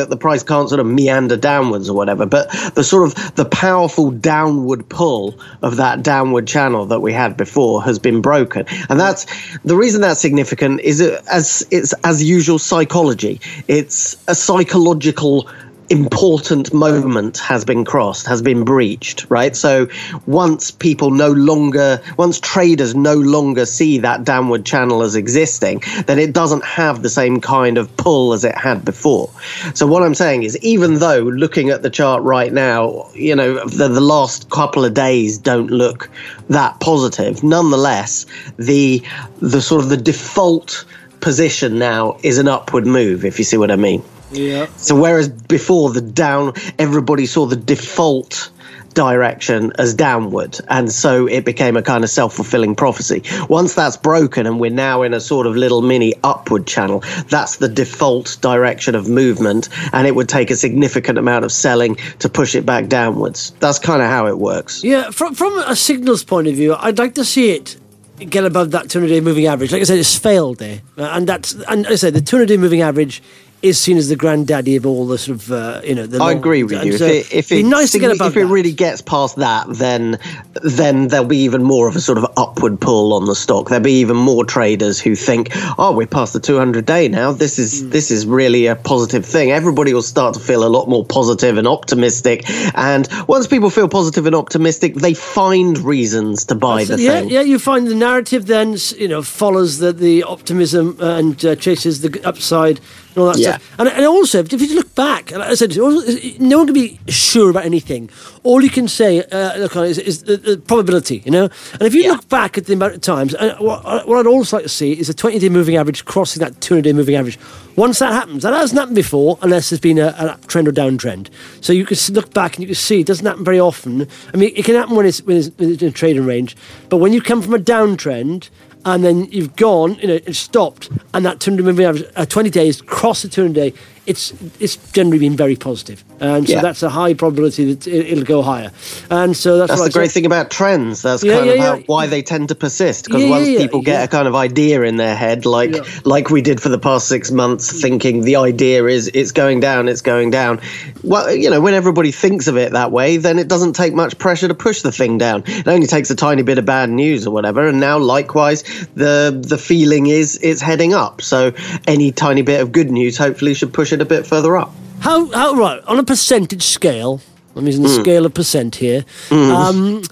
F: that the price can't sort of meander downwards or whatever, but the sort of the powerful downward pull of that downward channel that we had before has been broken. And that's the reason that's significant is it, as it's as usual psychology. It's a psychological important moment has been crossed, has been breached, right? So once people no longer, once traders no longer see that downward channel as existing, then it doesn't have the same kind of pull as it had before. So what I'm saying is, even though looking at the chart right now, you know, the, the last couple of days don't look that positive, nonetheless, the the sort of the default position now is an upward move, if you see what I mean. Yeah. So whereas before the down, everybody saw the default direction as downward, and so it became a kind of self-fulfilling prophecy. Once that's broken and we're now in a sort of little mini upward channel, that's the default direction of movement, and it would take a significant amount of selling to push it back downwards. That's kind of how it works.
D: Yeah, from, from a signals point of view, I'd like to see it get above that two hundred day moving average. Like I said, it's failed there, uh, and that's and I said the two hundred day moving average is seen as the granddaddy of all the sort of, uh, you know, the
F: I agree with you. So if it, if, it,
D: nice to get above
F: if it
D: that.
F: really gets past that, then then there'll be even more of a sort of upward pull on the stock. There'll be even more traders who think, oh, we're past the two hundred day now. This is mm. this is really a positive thing. Everybody will start to feel a lot more positive and optimistic. And once people feel positive and optimistic, they find reasons to buy That's, the
D: yeah,
F: thing.
D: Yeah, you find the narrative then, you know, follows the, the optimism and uh, chases the upside and all that
F: yeah.
D: stuff. And, and also, if you look back, like I said, no one can be sure about anything. All you can say uh, look, is, is the, the probability, you know? And if you yeah. look back at the amount of times, uh, what, what I'd also like to see is a twenty day moving average crossing that two hundred day moving average. Once that happens, that hasn't happened before unless there's been a, a trend or downtrend. So you can look back and you can see it doesn't happen very often. I mean, it can happen when it's, when it's, when it's in a trading range, but when you come from a downtrend, and then you've gone, you know, it's stopped, and that two hundred moving average, uh, twenty days, cross the two hundred day, it's it's generally been very positive. And so yeah. that's a high probability that it, it'll go higher. And so that's,
F: that's
D: what
F: the
D: I
F: great
D: said.
F: thing about trends. That's
D: yeah,
F: kind
D: yeah,
F: of how,
D: yeah.
F: why they tend to persist. Because
D: yeah,
F: once
D: yeah,
F: people get
D: yeah.
F: a kind of idea in their head, like
D: yeah.
F: like we did for the past six months, thinking the idea is it's going down, it's going down. Well, you know, when everybody thinks of it that way, then it doesn't take much pressure to push the thing down. It only takes a tiny bit of bad news or whatever. And now, likewise, the the feeling is it's heading up. So any tiny bit of good news hopefully should push it a bit further up.
D: How, how right, on a percentage scale, I'm using the
F: Mm.
D: scale of percent here,
F: Mm.
D: um,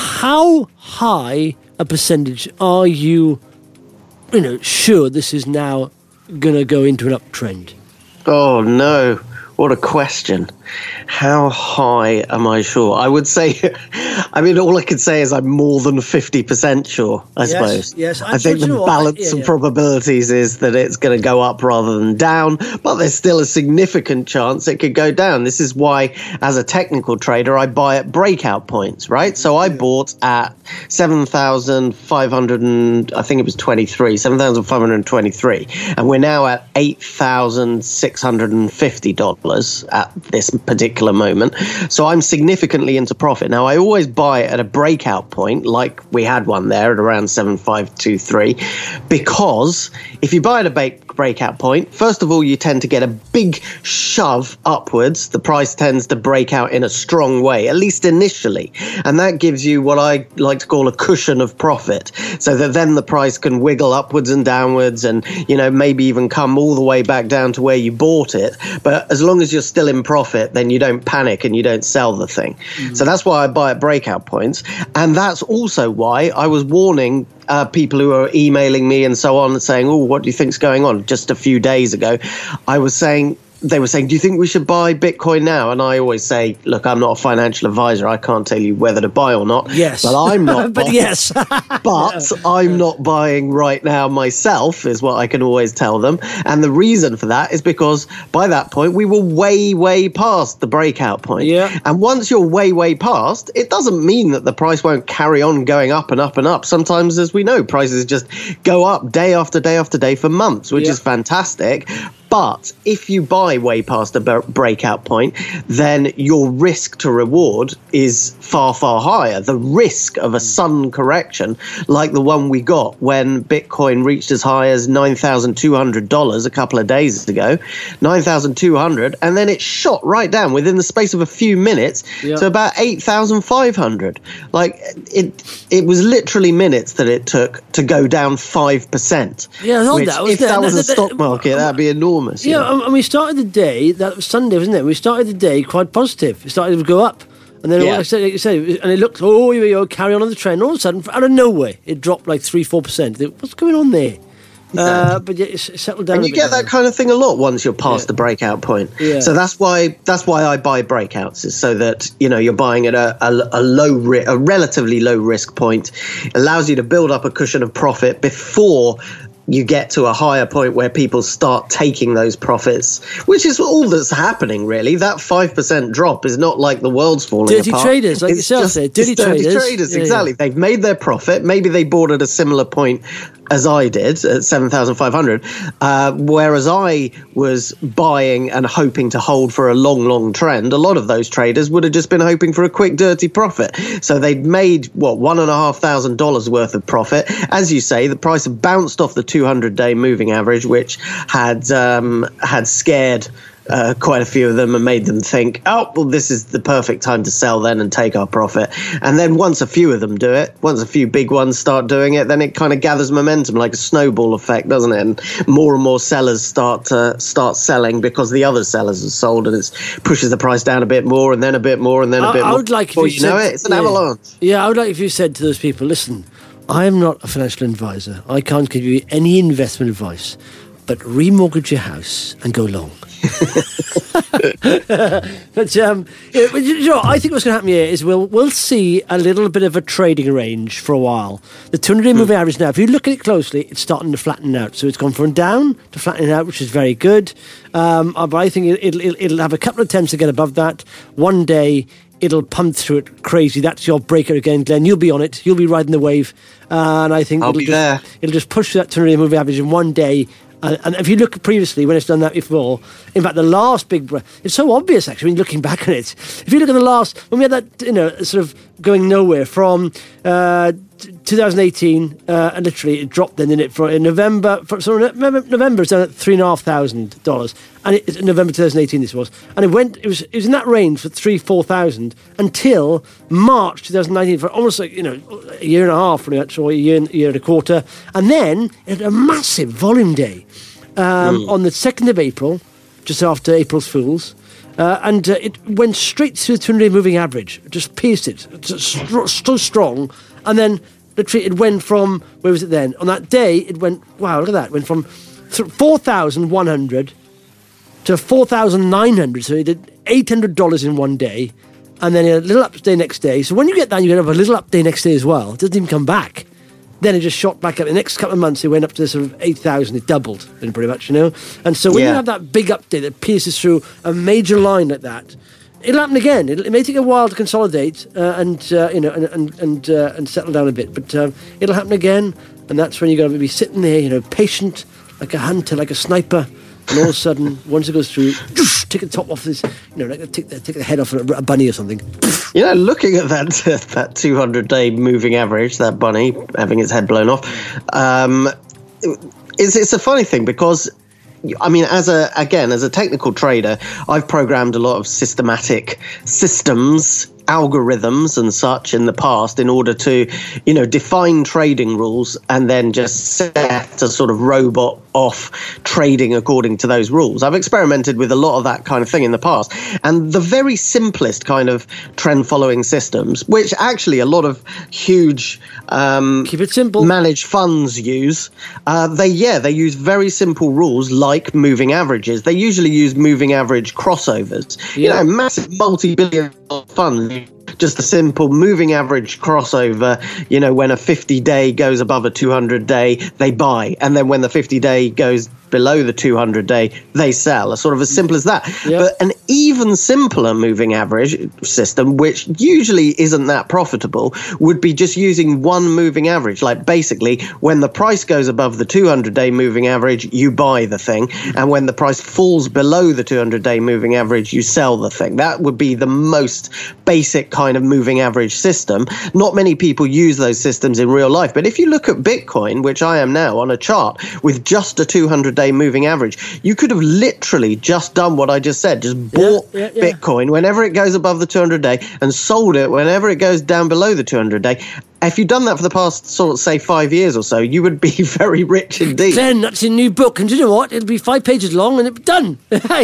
D: how high a percentage are you, you know, sure this is now going to go into an uptrend?
F: Oh, no. What a question. How high am I sure? I would say, I mean, all I could say is I'm more than fifty percent sure, I
D: yes,
F: suppose.
D: Yes,
F: I think the balance
D: yeah,
F: of
D: yeah.
F: probabilities is that it's going to go up rather than down, but there's still a significant chance it could go down. This is why, as a technical trader, I buy at breakout points, right? So I bought at seven thousand five hundred and I think it was twenty-three, seven thousand five hundred twenty-three, and we're now at eight thousand six hundred fifty dollars at this particular moment. So I'm significantly into profit. Now, I always buy at a breakout point, like we had one there at around seven five two three, because if you buy at a ba- breakout point, first of all, you tend to get a big shove upwards. The price tends to break out in a strong way, at least initially. And that gives you what I like to call a cushion of profit, so that then the price can wiggle upwards and downwards and, you know, maybe even come all the way back down to where you bought it. But as long as you're still in profit, then you don't panic and you don't sell the thing. Mm-hmm. So that's why I buy at breakout points. And that's also why I was warning uh, people who are emailing me and so on, saying, oh, what do you think's going on? Just a few days ago, I was saying, they were saying, do you think we should buy Bitcoin now? And I always say, look, I'm not a financial advisor. I can't tell you whether to buy or not.
D: Yes.
F: But I'm not.
D: but
F: buying,
D: yes.
F: but I'm not buying right now myself, is what I can always tell them. And the reason for that is because by that point, we were way, way past the breakout point.
D: Yeah.
F: And once you're way, way past, it doesn't mean that the price won't carry on going up and up and up. Sometimes, as we know, prices just go up day after day after day for months, which
D: yeah.
F: is fantastic. But if you buy way past a b- breakout point, then your risk to reward is far, far higher. The risk of a sudden correction, like the one we got when Bitcoin reached as high as nine thousand two hundred dollars a couple of days ago, nine thousand two hundred dollars, and then it shot right down within the space of a few minutes yep. to about eight thousand five hundred dollars. Like, it it was literally minutes that it took to go down five percent.
D: Yeah, I
F: which,
D: that was
F: if
D: there.
F: that was
D: no,
F: a stock market, that'd be enormous.
D: Yeah,
F: you know?
D: and we started the day, that was Sunday, wasn't it? We started the day quite positive. It started to go up. And then,
F: yeah.
D: like I said, like you said, and it looked, oh, here we go, carry on on the trend. All of a sudden, out of nowhere, it dropped like three, four percent. What's going on there? Yeah. Uh, but yeah, it's settled down.
F: And
D: a
F: you
D: bit
F: get
D: now.
F: that kind of thing a lot once you're past
D: Yeah.
F: the breakout point.
D: Yeah.
F: So that's why that's why I buy breakouts, is so that, you know, you're buying at a, a, a low ri- a relatively low risk point. It allows you to build up a cushion of profit before you get to a higher point where people start taking those profits, which is all that's happening, really. That five percent drop is not like the world's falling
D: dirty
F: apart.
D: traders, like
F: it's
D: yourself
F: just,
D: said. Dirty
F: it's dirty
D: traders.
F: traders,
D: Yeah,
F: exactly.
D: yeah.
F: They've made their profit. Maybe they bought at a similar point as I did at seven thousand five hundred, uh, whereas I was buying and hoping to hold for a long, long trend. A lot of those traders would have just been hoping for a quick, dirty profit. So they'd made, what, one and a half thousand dollars worth of profit. As you say, the price had bounced off the two hundred day moving average, which had um, had scared Uh, quite a few of them and made them think, oh, well, this is the perfect time to sell then and take our profit. And then once a few of them do it, once a few big ones start doing it, then it kind of gathers momentum like a snowball effect, doesn't it? And more and more sellers start to start selling because the other sellers have sold, and it pushes the price down a bit more and then a bit more and then a
D: I,
F: bit
D: I
F: more.
D: would like if
F: Before
D: you,
F: you
D: said,
F: know it, it's an
D: yeah,
F: avalanche.
D: Yeah, I would like if you said to those people, listen, I am not a financial advisor. I can't give you any investment advice, but remortgage your house and go long. But um, you know, you know, I think what's going to happen here is we'll we'll see a little bit of a trading range for a while. The two hundred day moving average now, if you look at it closely, it's starting to flatten out. So it's gone from down to flattening out, which is very good. Um, but I think it'll, it'll it'll have a couple of attempts to get above that. One day it'll pump through it crazy. That's your breaker again, Glenn. You'll be on it. You'll be riding the wave, uh, and I think
F: I'll
D: it'll
F: be
D: just,
F: there.
D: It'll just push that two hundred day moving average in one day. And, and if you look previously, when it's done that before, in fact, the last big break, it's so obvious, actually, when you're looking back at it. If you look at the last, when we had that, you know, sort of going nowhere from uh, two thousand eighteen, uh, and literally it dropped then, in it for in November, for, so November, November it's down at three and a half thousand dollars, and it, November twenty eighteen this was, and it went, it was, it was in that range for three, four thousand until March twenty nineteen, for almost like, you know, a year and a half, pretty much, or a year, a year and a quarter, and then it had a massive volume day. Um, mm. On the second of April, just after April's Fools, uh, and uh, it went straight through the two hundred day moving average, just pierced it, just st- so strong, and then literally it went from, where was it then? On that day, it went, wow, look at that, it went from th- four thousand one hundred to four thousand nine hundred, so it did eight hundred dollars in one day, and then a little up day next day. So when you get that, you get a little up day next day as well. It doesn't even come back. Then it just shot back up. The next couple of months, it went up to sort of eight thousand. It doubled, pretty much, you know. And so when
F: yeah.
D: you have that big update that pierces through a major line like that, it'll happen again. It'll, it may take a while to consolidate uh, and uh, you know and and and, uh, and settle down a bit, but um, it'll happen again. And that's when you're going to be sitting there, you know, patient like a hunter, like a sniper. And all of a sudden, once it goes through, take the top off this, you know, like take the, take the head off a, a bunny or something.
F: You know, looking at that that two hundred day moving average, that bunny having its head blown off, um, it's, it's a funny thing because, I mean, as a again, as a technical trader, I've programmed a lot of systematic systems, algorithms and such in the past in order to, you know, define trading rules and then just set a sort of robot off trading according to those rules. I've experimented with a lot of that kind of thing in the past. And the very simplest kind of trend following systems, which actually a lot of huge um,
D: keep it simple
F: managed funds use, uh, they, yeah, they use very simple rules like moving averages. They usually use moving average crossovers.
D: Yeah.
F: You know, massive multi-billion funds just a simple moving average crossover. You know, when a fifty day goes above a two hundred day, they buy. And then when the fifty day goes below the two hundred day, they sell. It's sort of as simple as that. Yep. But an even simpler moving average system, which usually isn't that profitable, would be just using one moving average. Like basically, when the price goes above the two hundred day moving average, you buy the thing. And when the price falls below the two hundred day moving average, you sell the thing. That would be the most basic kind of moving average system. Not many people use those systems in real life. But if you look at Bitcoin, which I am now on a chart with just a two hundred day moving average, you could have literally just done what I just said, just bought yeah, yeah, yeah. Bitcoin whenever it goes above the two hundred day and sold it whenever it goes down below the two hundred day. If you'd done that for the past, sort of, say, five years or so, you would be very rich indeed.
D: Glenn, that's a new book, and do you know what? It'll be five pages long, and it's done.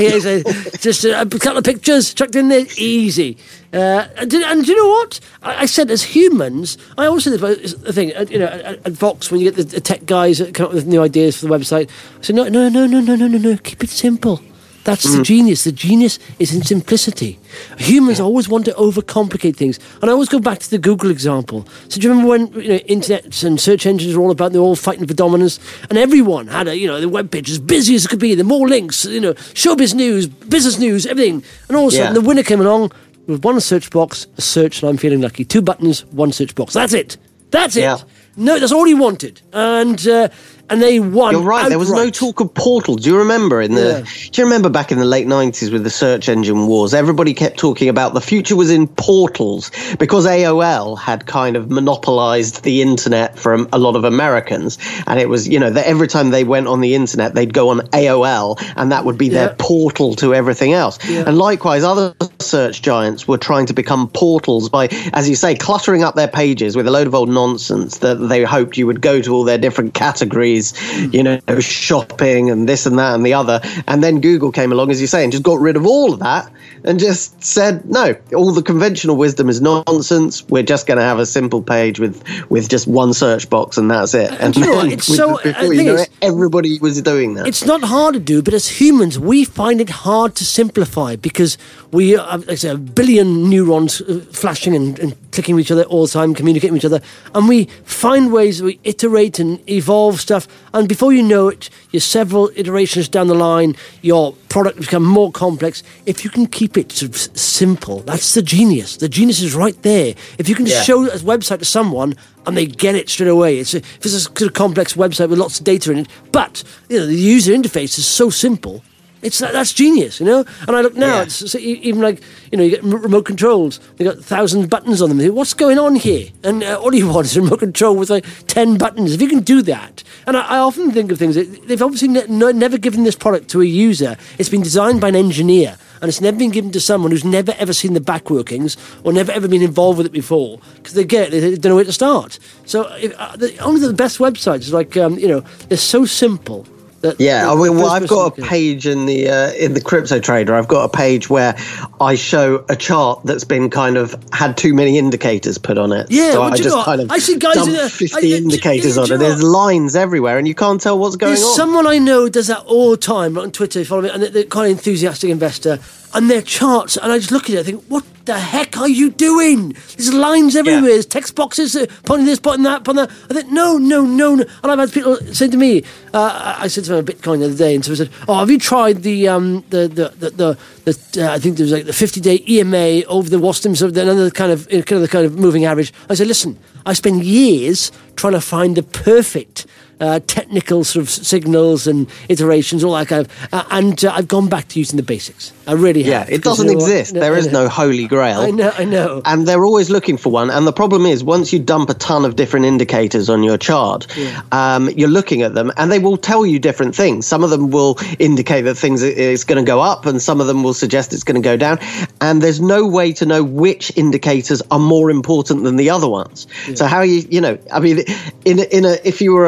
D: Just a, a couple of pictures chucked in there, easy. Uh, and, and do you know what? I, I said, as humans, I always say this the thing. You know, at, at Vox, when you get the, the tech guys that come up with new ideas for the website, I say, no, no, no, no, no, no, no, no. Keep it simple. That's mm. the genius. The genius is in simplicity. Humans always want to overcomplicate things. And I always go back to the Google example. So do you remember when, you know, internet and search engines were all about, they're all fighting for dominance, and everyone had a, you know, the web page as busy as it could be, the more links, you know, showbiz news, business news, everything. And all of a sudden, yeah. the winner came along with one search box, a search, and I'm feeling lucky. Two buttons, one search box. That's it. That's it. Yeah. No, that's all he wanted. And uh, and they won.
F: You're right.
D: outright.
F: There was no talk of portal. Do you remember in the? Yeah. Do you remember back in the late nineties with the search engine wars? Everybody kept talking about the future was in portals because A O L had kind of monopolized the internet from a lot of Americans, and it was, you know, that every time they went on the internet, they'd go on A O L, and that would be their yeah. portal to everything else. Yeah. And likewise, other search giants were trying to become portals by, as you say, cluttering up their pages with a load of old nonsense that they hoped you would go to all their different categories, you know, shopping and this and that and the other. And then Google came along, as you say, and just got rid of all of that and just said, no, all the conventional wisdom is nonsense. We're just going to have a simple page with, with just one search box, and that's it. And
D: you know
F: then
D: it's so,
F: before you know it, everybody was doing that.
D: It's not hard to do, but as humans, we find it hard to simplify because we have, like I say, a billion neurons flashing and, and clicking with each other all the time, communicating with each other, and we find ways, we iterate and evolve stuff, and before you know it, you're several iterations down the line, your product becomes more complex. If you can keep it sort of simple, that's the genius. The genius is right there. If you can yeah. show a website to someone and they get it straight away. It's a, if it's a sort of complex website with lots of data in it, but you know the user interface is so simple. It's that's genius, you know. And I look now, yeah. it's even like, you know, you get remote controls. They got thousand buttons on them. What's going on here? And uh, all you want is a remote control with like ten buttons. If you can do that, and I, I often think of things that they've obviously ne- no, never given this product to a user. It's been designed by an engineer, and it's never been given to someone who's never ever seen the back workings or never ever been involved with it before, because they get it, they don't know where to start. So if, uh, the, only the best websites, like um, you know, they're so simple. That,
F: yeah, I mean, well, I've got a page in the uh, in the Crypto Trader. I've got a page where I show a chart that's been kind of had too many indicators put on it.
D: Yeah,
F: so
D: well,
F: I just
D: know,
F: kind of
D: I see guys
F: dump
D: in
F: fifty
D: I,
F: indicators
D: I,
F: on it. There's lines everywhere, and you can't tell what's going
D: There's
F: on.
D: Someone I know does that all the time on Twitter. Follow me, and they're quite an enthusiastic investor. And their charts, and I just look at it, I think, what the heck are you doing? There's lines everywhere, yeah. there's text boxes, uh, pointing this, pointing that, pointing that. I think, no, no, no, no. And I've had people say to me, uh, I said to them about Bitcoin the other day, and so I said, oh, have you tried the, um, the, the, the, the, the uh, I think there was like the fifty-day E M A over the Wasdom, so another kind of, kind of the kind of moving average. I said, listen, I spend years trying to find the perfect Uh, technical sort of signals and iterations, all that kind of, uh, and uh, I've gone back to using the basics. I really have.
F: Yeah, it doesn't you know exist. There is no holy grail.
D: I know, I know.
F: And they're always looking for one. And the problem is, once you dump a ton of different indicators on your chart, yeah. um, you're looking at them, and they will tell you different things. Some of them will indicate that things is going to go up, and some of them will suggest it's going to go down. And there's no way to know which indicators are more important than the other ones. Yeah. So how you, you know, I mean, in a, in a, if you were a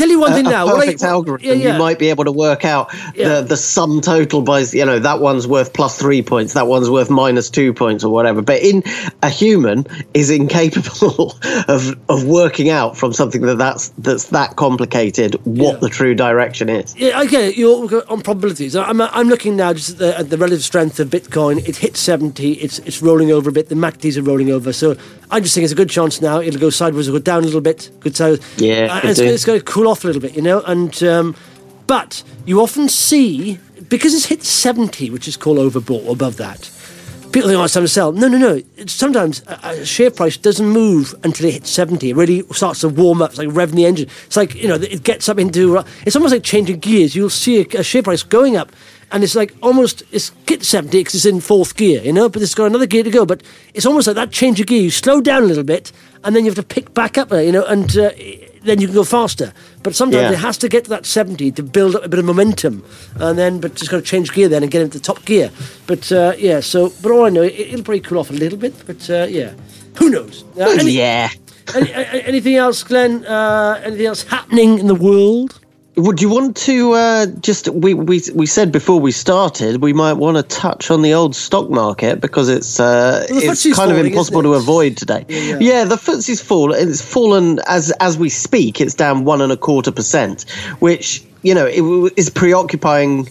D: tell you one thing
F: a,
D: now.
F: A
D: What
F: perfect
D: I,
F: algorithm.
D: Yeah, yeah.
F: You might be able to work out
D: Yeah.
F: the, the sum total by, you know, that one's worth plus three points, that one's worth minus two points or whatever. But in a human is incapable of of working out from something that that's, that's that complicated what
D: Yeah.
F: the true direction is.
D: Yeah, I get it. You're on probabilities. I'm, I'm looking now just at the, at the relative strength of Bitcoin. It hit seventy. It's it's rolling over a bit. The M A C Ds are rolling over. So I just think it's a good chance now. It'll go sideways or go down a little bit. Good side.
F: Yeah,
D: Uh,
F: could
D: it's,
F: do.
D: it's going to cool off a little bit, you know. And um, but you often see, because it's hit seventy, which is called overbought or above that, people think, oh, it's time to sell. No, no, no. It's sometimes a, a share price doesn't move until it hits seventy. It really starts to warm up. It's like revving the engine. It's like, you know, it gets up into, it's almost like changing gears. You'll see a, a share price going up, and it's like almost, it's hit seventy because it's in fourth gear, you know, but it's got another gear to go. But it's almost like that change of gear. You slow down a little bit, and then you have to pick back up there, you know, and uh, then you can go faster. But sometimes
F: Yeah.
D: it has to get to that seventy to build up a bit of momentum, and then, but just got to change gear then and get into top gear. But uh, yeah, so, but all I know, it, it'll probably cool off a little bit, but uh, yeah, who knows? Uh, any-
F: yeah.
D: any, any- anything else, Glenn? Uh, anything else happening in the world?
F: Would you want to uh, just we, we we said before we started we might want to touch on the old stock market because it's uh,
D: Well, the
F: it's
D: FTSE's
F: kind of
D: falling,
F: impossible
D: isn't
F: to
D: it?
F: avoid today.
D: Yeah, yeah.
F: Yeah, the F T S E's fallen. It's fallen as as we speak. It's down one and a quarter percent, which you know it w- is preoccupying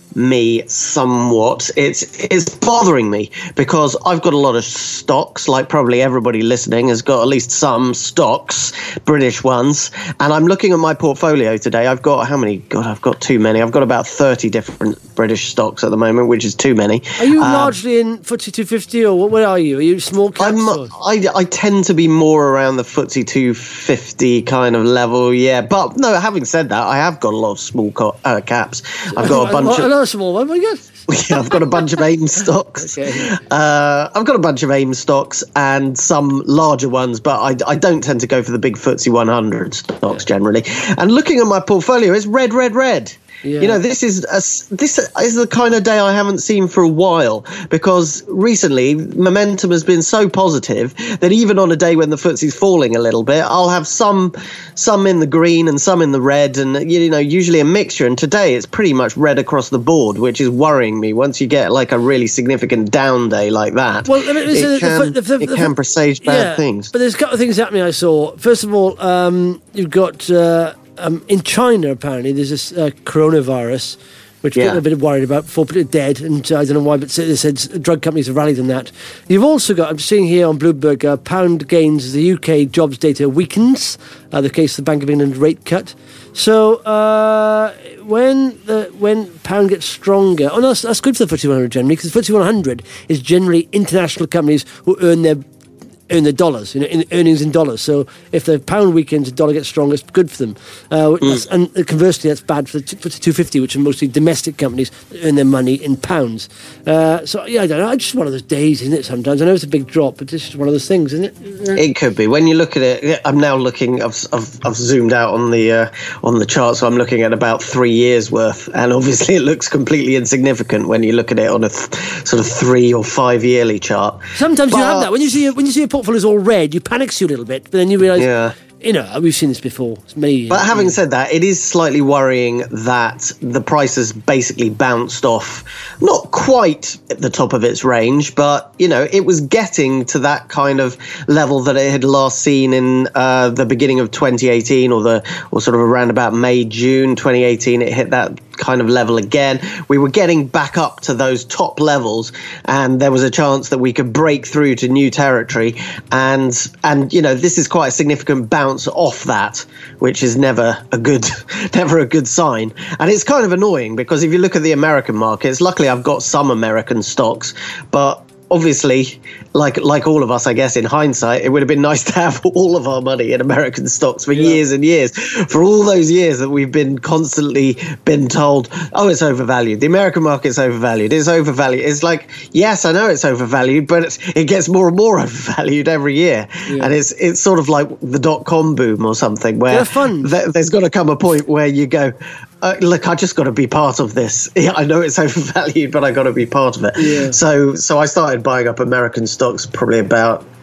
F: me somewhat. It's it's bothering me because I've got a lot of stocks, like probably everybody listening has got at least some stocks, British ones, and I'm looking at my portfolio today. I've got how many? God, I've got too many. I've got about thirty different British stocks at the moment, which is too many.
D: Are you
F: Um,
D: largely in F T S E two fifty, or what, where are you? Are you small caps?
F: I'm,
D: or-
F: I, I tend to be more around the F T S E two fifty kind of level, yeah. But no, having said that, I have got a lot of small co- uh, caps. I've got a bunch
D: Well,
F: of
D: another small one, very good.
F: yeah, I've got a bunch of AIM stocks.
D: Okay.
F: Uh, I've got a bunch of AIM stocks and some larger ones, but I, I don't tend to go for the big F T S E one hundred stocks generally. And looking at my portfolio, it's red, red, red.
D: Yeah.
F: You know, this is a, this is the kind of day I haven't seen for a while because recently momentum has been so positive that even on a day when the F T S E is falling a little bit, I'll have some some in the green and some in the red, and you know, usually a mixture. And today it's pretty much red across the board, which is worrying me. Once you get like a really significant down day like that,
D: Well, I mean,
F: it,
D: so the-
F: can,
D: the- the-
F: it
D: the-
F: can presage bad
D: yeah,
F: things.
D: But there's a couple of things happening I saw. First of all, um, you've got uh, um, in China, apparently, there's this uh, coronavirus, which
F: Yeah.
D: people are a bit worried about. Four people are dead, and uh, I don't know why, but they said drug companies have rallied on that. You've also got, I'm seeing here on Bloomberg, uh, pound gains as the U K jobs data weakens, uh, the case of the Bank of England rate cut. So uh, when the when pound gets stronger, oh no, that's, that's good for the F T S E one hundred generally, because the F T S E one hundred is generally international companies who earn their earn their dollars, you know, in earnings in dollars. So if the pound weakens, the dollar gets stronger, it's good for them. Uh, that's- and conversely, that's bad for the t- for the two fifty, which are mostly domestic companies that earn their money in pounds. Uh, so yeah, I don't know. It's just one of those days, isn't it? Sometimes I know it's a big drop, but it's just one of those things, isn't it?
F: It could be. When you look at it, I'm now looking. I've I've, I've zoomed out on the uh, on the chart, so I'm looking at about three years worth, and obviously it looks completely insignificant when you look at it on a th- sort of three or five yearly chart.
D: Sometimes you have
F: But-
D: that when you see when you see a portfolio's all red, you panic you a little bit, but then you realise,
F: Yeah.
D: you know, we've seen this before. It's many.
F: But having said that, it is slightly worrying that the price has basically bounced off, not quite at the top of its range, but, you know, it was getting to that kind of level that it had last seen in uh, the beginning of twenty eighteen or the or sort of around about May, June twenty eighteen. It hit that kind of level again. We were getting back up to those top levels, and there was a chance that we could break through to new territory. And, and you know, this is quite a significant bounce off that, which is never a good never a good sign. And it's kind of annoying because if you look at the American markets, luckily I've got some American stocks, but obviously, like like all of us, I guess, in hindsight, it would have been nice to have all of our money in American stocks for
D: Yeah.
F: years and years. For all those years that we've been constantly been told, oh, it's overvalued. The American market's overvalued. It's overvalued. It's like, yes, I know it's overvalued, but it's, it gets more and more overvalued every year.
D: Yeah.
F: And it's it's sort of like the dot-com boom or something, where
D: They're fun.
F: th- there's got to come a point where you go, uh, look, I just got to be part of this. Yeah, I know it's overvalued, but I got to be part of it.
D: Yeah.
F: So, so I started buying up American stocks probably about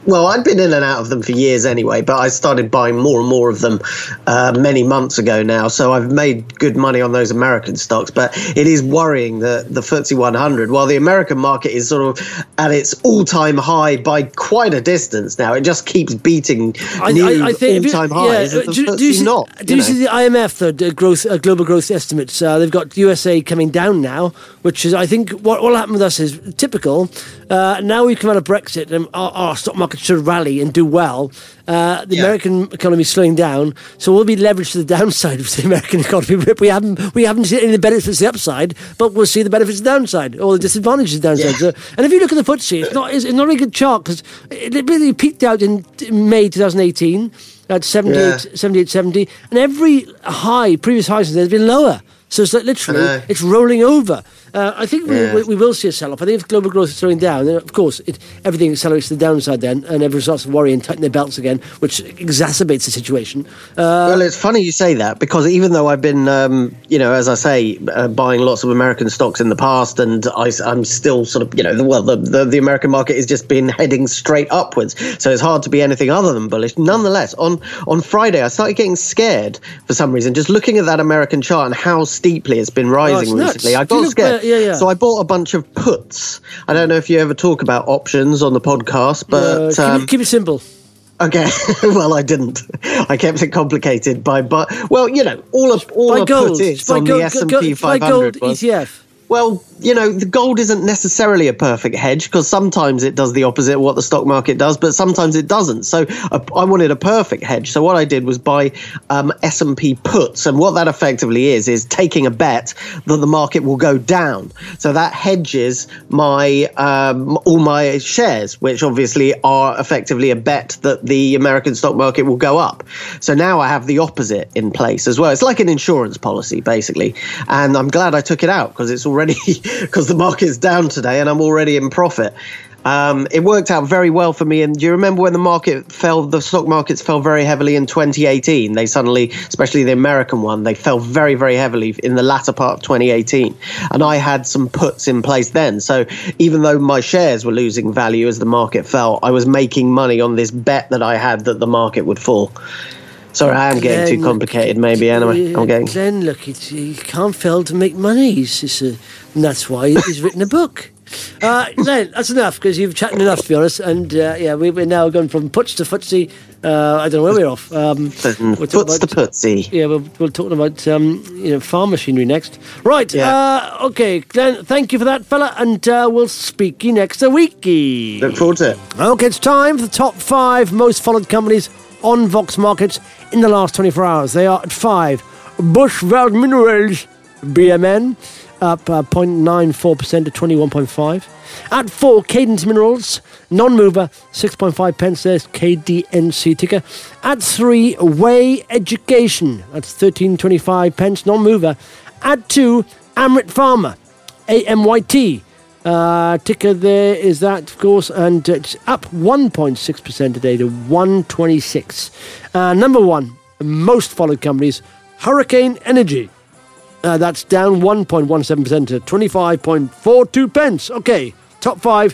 F: Well, I'd been in and out of them for years anyway, but I started buying more and more of them uh, many months ago now. So I've made good money on those American stocks. But it is worrying that the F T S E one hundred, while the American market is sort of at its all-time high by quite a distance now, it just keeps beating I, new I, I think all-time you, highs. Yeah, do, do you see, not,
D: do you, you see the I M F, the, the growth, uh, global growth estimates? Uh, they've got U S A coming down now, which is, I think, what will happen with us is typical. Uh, now we've come out of Brexit and our, our stock market should rally and do well. Uh, the yeah. American economy is slowing down, so we'll be leveraged to the downside of the American economy. We haven't we haven't seen any of the benefits of the upside, but we'll see the benefits of the downside, or the disadvantages of the downside. Yeah. So, and if you look at the F T S E, it's not it's not a really good chart because it really peaked out in May twenty eighteen at seventy-eight, yeah. seventy-eight seventy, and every high, previous high since then has been lower. So it's like literally, it's rolling over. Uh, I think yeah. we, we will see a sell-off. I think if global growth is slowing down, then of course it, everything accelerates to the downside then, and everyone starts to worry and tighten their belts again, which exacerbates the situation. Uh,
F: well, it's funny you say that, because even though I've been, um, you know, as I say, uh, buying lots of American stocks in the past, and I, I'm still sort of, you know, the, well, the, the, the American market has just been heading straight upwards, so it's hard to be anything other than bullish. Nonetheless, on, on Friday, I started getting scared for some reason, just looking at that American chart and how steeply it's been rising oh, it's recently. I got scared. Yeah, yeah. So I bought a bunch of puts. I don't know if you ever talk about options on the podcast, but... Uh,
D: keep,
F: um,
D: it, keep it simple.
F: Okay. Well, I didn't. I kept it complicated by... but Well, you know, all a, all a put is on gold, the S and P five hundred
D: gold was... E T F.
F: Well, you know, the gold isn't necessarily a perfect hedge, because sometimes it does the opposite of what the stock market does, but sometimes it doesn't. So uh, I wanted a perfect hedge. So what I did was buy um, S and P puts. And what that effectively is, is taking a bet that the market will go down. So that hedges my um, all my shares, which obviously are effectively a bet that the American stock market will go up. So now I have the opposite in place as well. It's like an insurance policy, basically. And I'm glad I took it out, because it's already... because the market's down today and I'm already in profit. Um, it worked out very well for me. And do you remember when the market fell, the stock markets fell very heavily in twenty eighteen? They suddenly, especially the American one, they fell very, very heavily in the latter part of twenty eighteen. And I had some puts in place then. So even though my shares were losing value as the market fell, I was making money on this bet that I had that the market would fall. Sorry, I am getting Glenn, too complicated, maybe, anyway. I'm getting...
D: Glenn, look, it's, you can't fail to make money. It's, it's a, and that's why he's written a book. Uh, Glenn, that's enough, because you've chatted enough, to be honest. And, uh, yeah, we, we're now going from puts to F T S E. Uh, I don't know where we're off. Um,
F: we're puts to F T S E.
D: Yeah, we're, we're talking about um, you know, farm machinery next. Right, yeah. uh, okay, Glenn, thank you for that, fella, and uh, we'll speak you next week.
F: Look forward to it.
D: Okay, it's time for the top five most followed companies on Vox Markets in the last twenty-four hours. They are at five. Bushveld Minerals, B M N, up uh, zero point nine four percent to twenty-one point five. At four, Cadence Minerals, non-mover, six point five pence. There's K D N C ticker. At three, Way Education, that's thirteen twenty-five pence, non-mover. At two, Amrit Pharma, A M Y T. Uh, ticker there is that, of course, and it's up one point six percent today to one twenty-six. Uh, number one, most followed companies, Hurricane Energy. Uh, that's down one point one seven percent to twenty-five point four two pence. Okay, top five,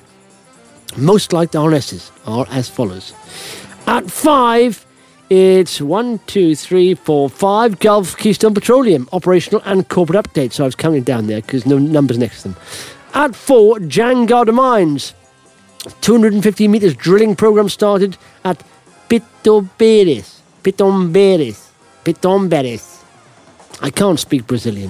D: most liked R N Ss are as follows. At five, it's one, two, three, four, five, Gulf Keystone Petroleum, operational and corporate update. So I was counting down there because no numbers next to them. At four, Jangada Mines. two hundred fifty metres drilling program started at Pitomberes. Pitomberes. Pitomberes. I can't speak Brazilian,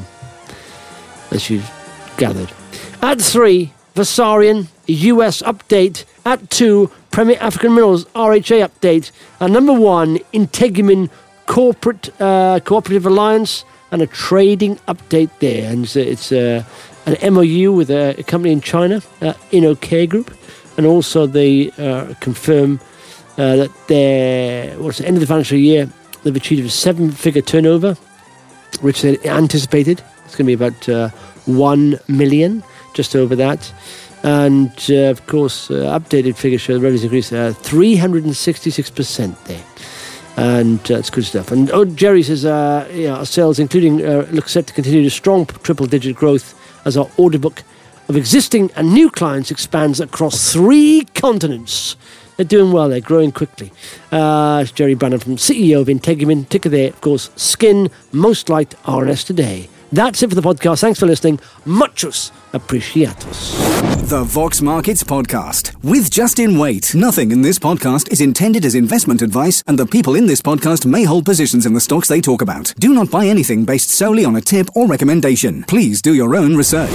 D: as you've gathered. At three, Vasarian, U S update. At two, Premier African Minerals, R H A update. And number one, Integument Corporate uh, Cooperative Alliance, and a trading update there. And it's, it's uh, an M O U with a, a company in China, uh, InnoK Group, and also they uh, confirm uh, that they're, what's the end of the financial year, they've achieved a seven-figure turnover, which they anticipated. It's going to be about uh, one million, just over that. And, uh, of course, uh, updated figures show the revenues increased uh, three hundred sixty-six percent there. And uh, it's good stuff. And oh, Jerry says, uh, yeah, our sales, including, uh, look set to continue to strong triple-digit growth as our order book of existing and new clients expands across three continents. They're doing well. They're growing quickly. Uh, it's Jerry Brannan from C E O of Integument. Ticker there, of course, Skin, most liked R N S today. That's it for the podcast. Thanks for listening. Muchos apreciados.
C: The Vox Markets Podcast with Justin Waite. Nothing in this podcast is intended as investment advice, and the people in this podcast may hold positions in the stocks they talk about. Do not buy anything based solely on a tip or recommendation. Please do your own research.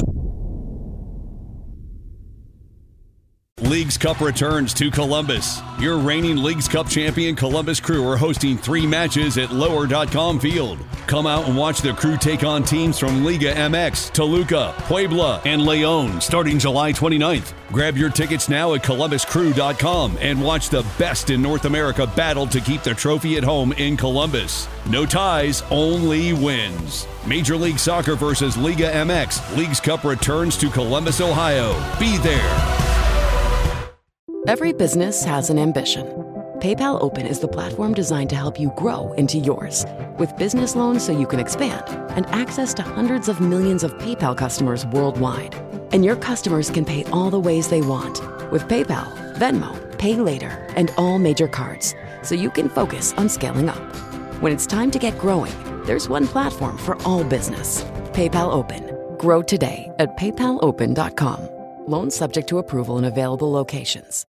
B: Leagues Cup returns to Columbus. Your reigning Leagues Cup champion Columbus Crew are hosting three matches at lower dot com field. Come out and watch the Crew take on teams from Liga M X, Toluca, Puebla, and León starting July twenty-ninth. Grab your tickets now at columbus crew dot com and watch the best in North America battle to keep the trophy at home in Columbus. No ties, only wins. Major League Soccer versus Liga M X. Leagues Cup returns to Columbus, Ohio. Be there.
A: Every business has an ambition. PayPal Open is the platform designed to help you grow into yours. With business loans so you can expand and access to hundreds of millions of PayPal customers worldwide. And your customers can pay all the ways they want with PayPal, Venmo, Pay Later, and all major cards, so you can focus on scaling up. When it's time to get growing, there's one platform for all business. PayPal Open. Grow today at paypal open dot com. Loans subject to approval in available locations.